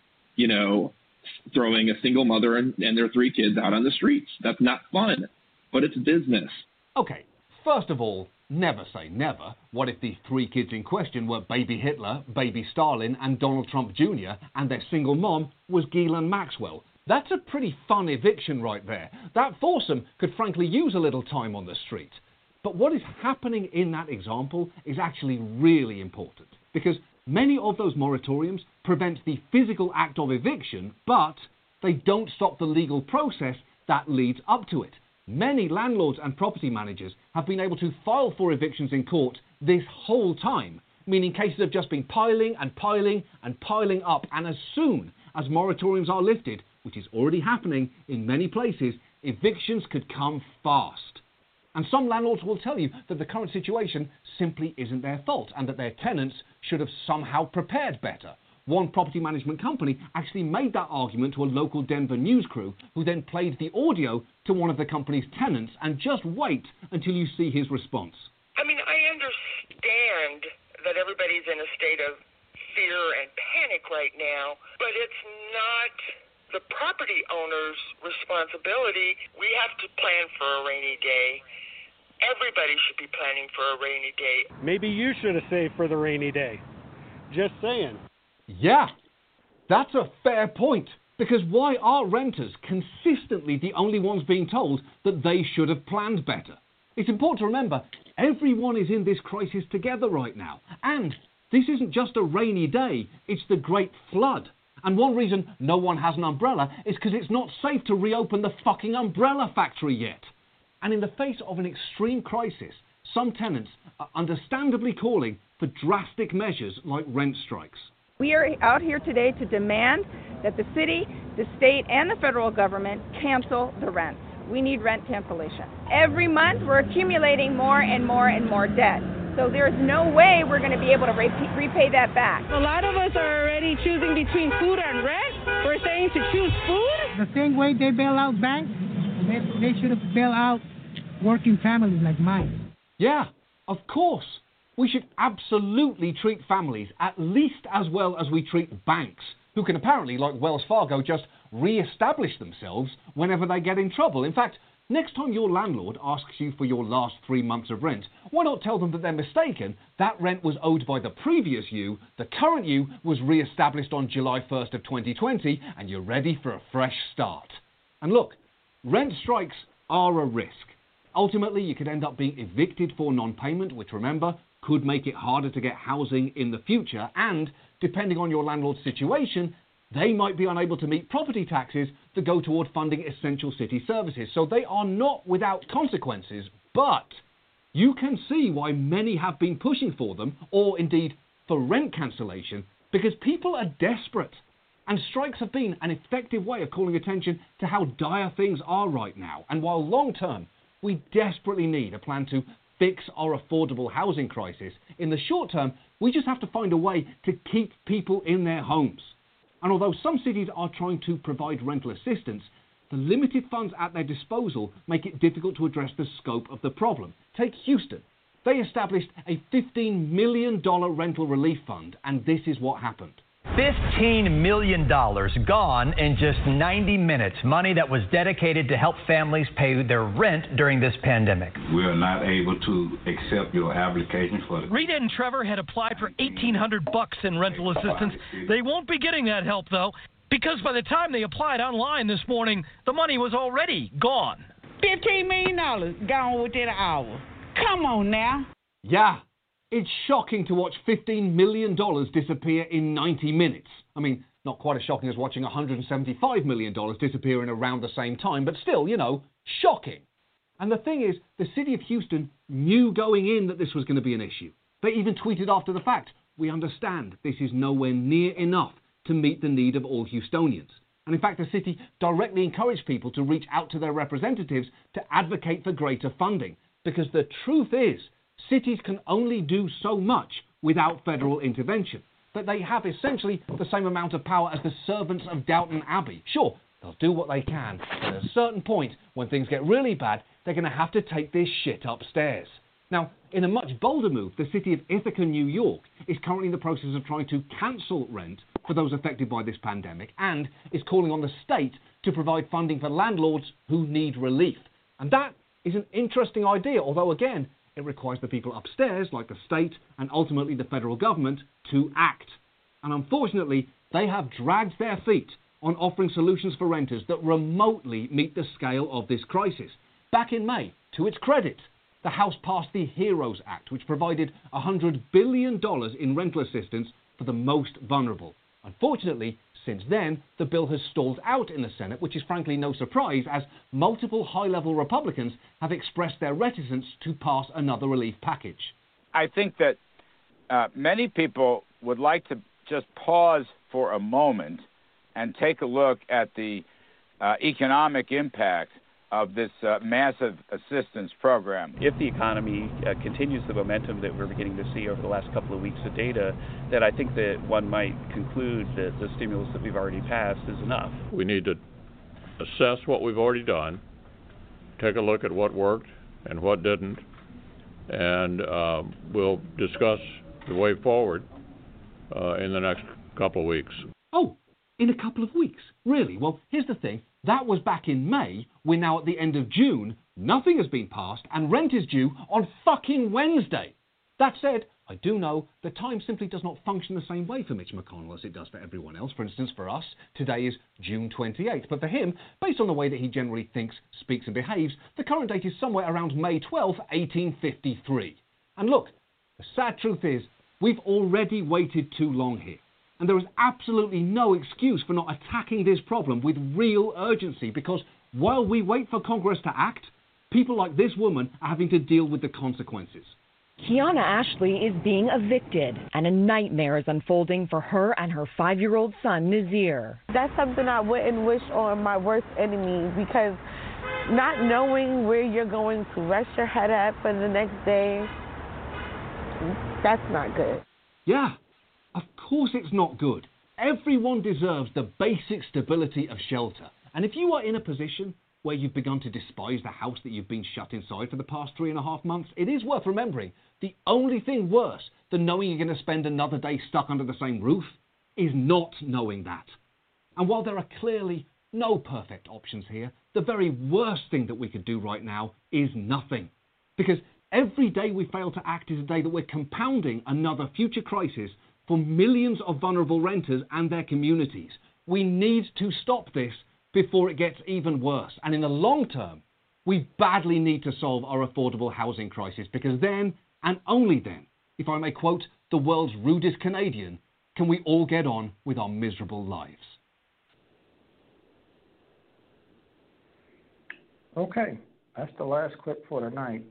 a single mother and their 3 kids out on the streets. That's not fun, but it's business. Okay, first of all, never say never. What if the 3 kids in question were baby Hitler, baby Stalin, and Donald Trump Jr., and their single mom was Ghislaine Maxwell? That's a pretty fun eviction right there. That foursome could frankly use a little time on the street. But what is happening in that example is actually really important, because many of those moratoriums prevent the physical act of eviction, but they don't stop the legal process that leads up to it. Many landlords and property managers have been able to file for evictions in court this whole time, meaning cases have just been piling and piling and piling up, and as soon as moratoriums are lifted, which is already happening in many places, evictions could come fast. And some landlords will tell you that the current situation simply isn't their fault and that their tenants should have somehow prepared better. One property management company actually made that argument to a local Denver news crew, who then played the audio to one of the company's tenants, and just wait until you see his response. I mean, I understand that everybody's in a state of fear and panic right now, but it's not the property owner's responsibility. We have to plan for a rainy day. Everybody should be planning for a rainy day. Maybe you should have saved for the rainy day. Just saying. Yeah, that's a fair point. Because why are renters consistently the only ones being told that they should have planned better? It's important to remember, everyone is in this crisis together right now. And this isn't just a rainy day, it's the Great Flood. And one reason no one has an umbrella is because it's not safe to reopen the fucking umbrella factory yet. And in the face of an extreme crisis, some tenants are understandably calling for drastic measures like rent strikes. We are out here today to demand that the city, the state, and the federal government cancel the rents. We need rent cancellation. Every month, we're accumulating more and more and more debt. So there's no way we're going to be able to repay that back. A lot of us are already choosing between food and rent. We're saying to choose food. The same way they bail out banks, they should have bailed out working families like mine. Yeah, of course. We should absolutely treat families at least as well as we treat banks, who can apparently, like Wells Fargo, just re-establish themselves whenever they get in trouble. In fact, next time your landlord asks you for your last 3 months of rent, why not tell them that they're mistaken? That rent was owed by the previous you, the current you was re-established on July 1st of 2020, and you're ready for a fresh start. And look, rent strikes are a risk. Ultimately, you could end up being evicted for non-payment, which, remember, could make it harder to get housing in the future, and, depending on your landlord's situation, they might be unable to meet property taxes that go toward funding essential city services. So they are not without consequences, but you can see why many have been pushing for them, or indeed for rent cancellation, because people are desperate. And strikes have been an effective way of calling attention to how dire things are right now. And while long term, we desperately need a plan to fix our affordable housing crisis, in the short term, we just have to find a way to keep people in their homes. And although some cities are trying to provide rental assistance, the limited funds at their disposal make it difficult to address the scope of the problem. Take Houston. They established a $15 million rental relief fund, and this is what happened. $15 million gone in just 90 minutes. Money that was dedicated to help families pay their rent during this pandemic. We are not able to accept your application for it. Rita and Trevor had applied for $1,800 in rental assistance. They won't be getting that help, though, because by the time they applied online this morning, the money was already gone. $15 million gone within an hour. Come on now. Yeah. It's shocking to watch $15 million disappear in 90 minutes. I mean, not quite as shocking as watching $175 million disappear in around the same time, but still, shocking. And the thing is, the city of Houston knew going in that this was going to be an issue. They even tweeted after the fact, "We understand this is nowhere near enough to meet the need of all Houstonians." And in fact, the city directly encouraged people to reach out to their representatives to advocate for greater funding. Because the truth is, cities can only do so much without federal intervention. That they have essentially the same amount of power as the servants of Downton Abbey. Sure, they'll do what they can, but at a certain point, when things get really bad, they're going to have to take this shit upstairs. Now, in a much bolder move, the city of Ithaca, New York, is currently in the process of trying to cancel rent for those affected by this pandemic and is calling on the state to provide funding for landlords who need relief. And that is an interesting idea, although again, it requires the people upstairs, like the state and ultimately the federal government, to act. And unfortunately, they have dragged their feet on offering solutions for renters that remotely meet the scale of this crisis. Back in May, to its credit, the House passed the HEROES Act, which provided $100 billion in rental assistance for the most vulnerable. Unfortunately, since then, the bill has stalled out in the Senate, which is frankly no surprise, as multiple high-level Republicans have expressed their reticence to pass another relief package. I think that many people would like to just pause for a moment and take a look at the economic impact of this massive assistance program. If the economy continues the momentum that we're beginning to see over the last couple of weeks of data, then I think that one might conclude that the stimulus that we've already passed is enough. We need to assess what we've already done, take a look at what worked and what didn't, and we'll discuss the way forward in the next couple of weeks. Oh, in a couple of weeks? Really? Well, here's the thing. That was back in May. We're now at the end of June. Nothing has been passed, and rent is due on fucking Wednesday. That said, I do know that time simply does not function the same way for Mitch McConnell as it does for everyone else. For instance, for us, today is June 28th. But for him, based on the way that he generally thinks, speaks and behaves, the current date is somewhere around May 12th, 1853. And look, the sad truth is, we've already waited too long here. And there is absolutely no excuse for not attacking this problem with real urgency, because while we wait for Congress to act, people like this woman are having to deal with the consequences. Kiana Ashley is being evicted, and a nightmare is unfolding for her and her 5-year-old son, Nazir. That's something I wouldn't wish on my worst enemy, because not knowing where you're going to rest your head at for the next day, that's not good. Yeah. Of course it's not good. Everyone deserves the basic stability of shelter. And if you are in a position where you've begun to despise the house that you've been shut inside for the past 3.5 months, it is worth remembering the only thing worse than knowing you're going to spend another day stuck under the same roof is not knowing that. And while there are clearly no perfect options here, the very worst thing that we could do right now is nothing. Because every day we fail to act is a day that we're compounding another future crisis for millions of vulnerable renters and their communities. We need to stop this before it gets even worse. And in the long term, we badly need to solve our affordable housing crisis, because then, and only then, if I may quote the world's rudest Canadian, can we all get on with our miserable lives. Okay, that's the last clip for tonight.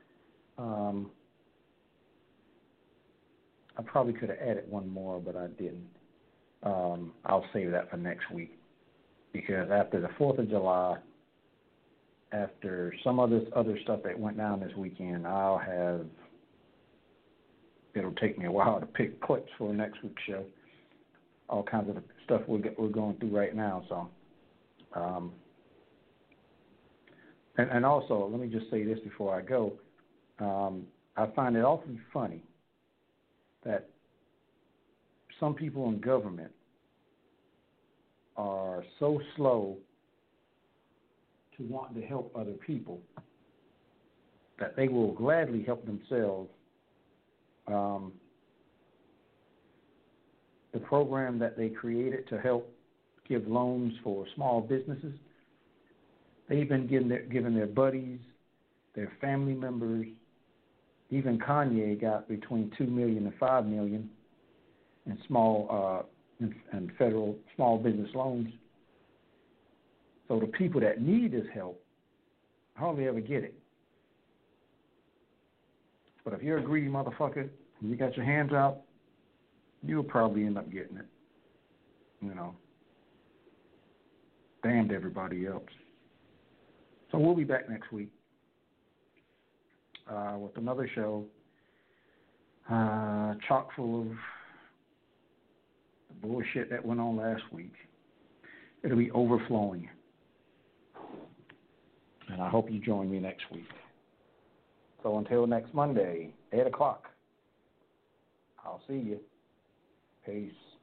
I probably could have added one more, but I didn't. I'll save that for next week, because after the 4th of July, after some of this other stuff that went down this weekend, it'll take me a while to pick clips for next week's show. All kinds of stuff we're going through right now. So, and also, let me just say this before I go. I find it awfully funny that some people in government are so slow to want to help other people that they will gladly help themselves. The program that they created to help give loans for small businesses, they've been giving their buddies, their family members. Even Kanye got between $2 million and $5 million in small and federal small business loans. So the people that need this help hardly ever get it. But if you're a greedy motherfucker and you got your hands out, you'll probably end up getting it. You know. Damned everybody else. So we'll be back next week with another show chock full of the bullshit that went on last week. It'll be overflowing. And I hope you join me next week. So until next Monday, 8 o'clock, I'll see you. Peace.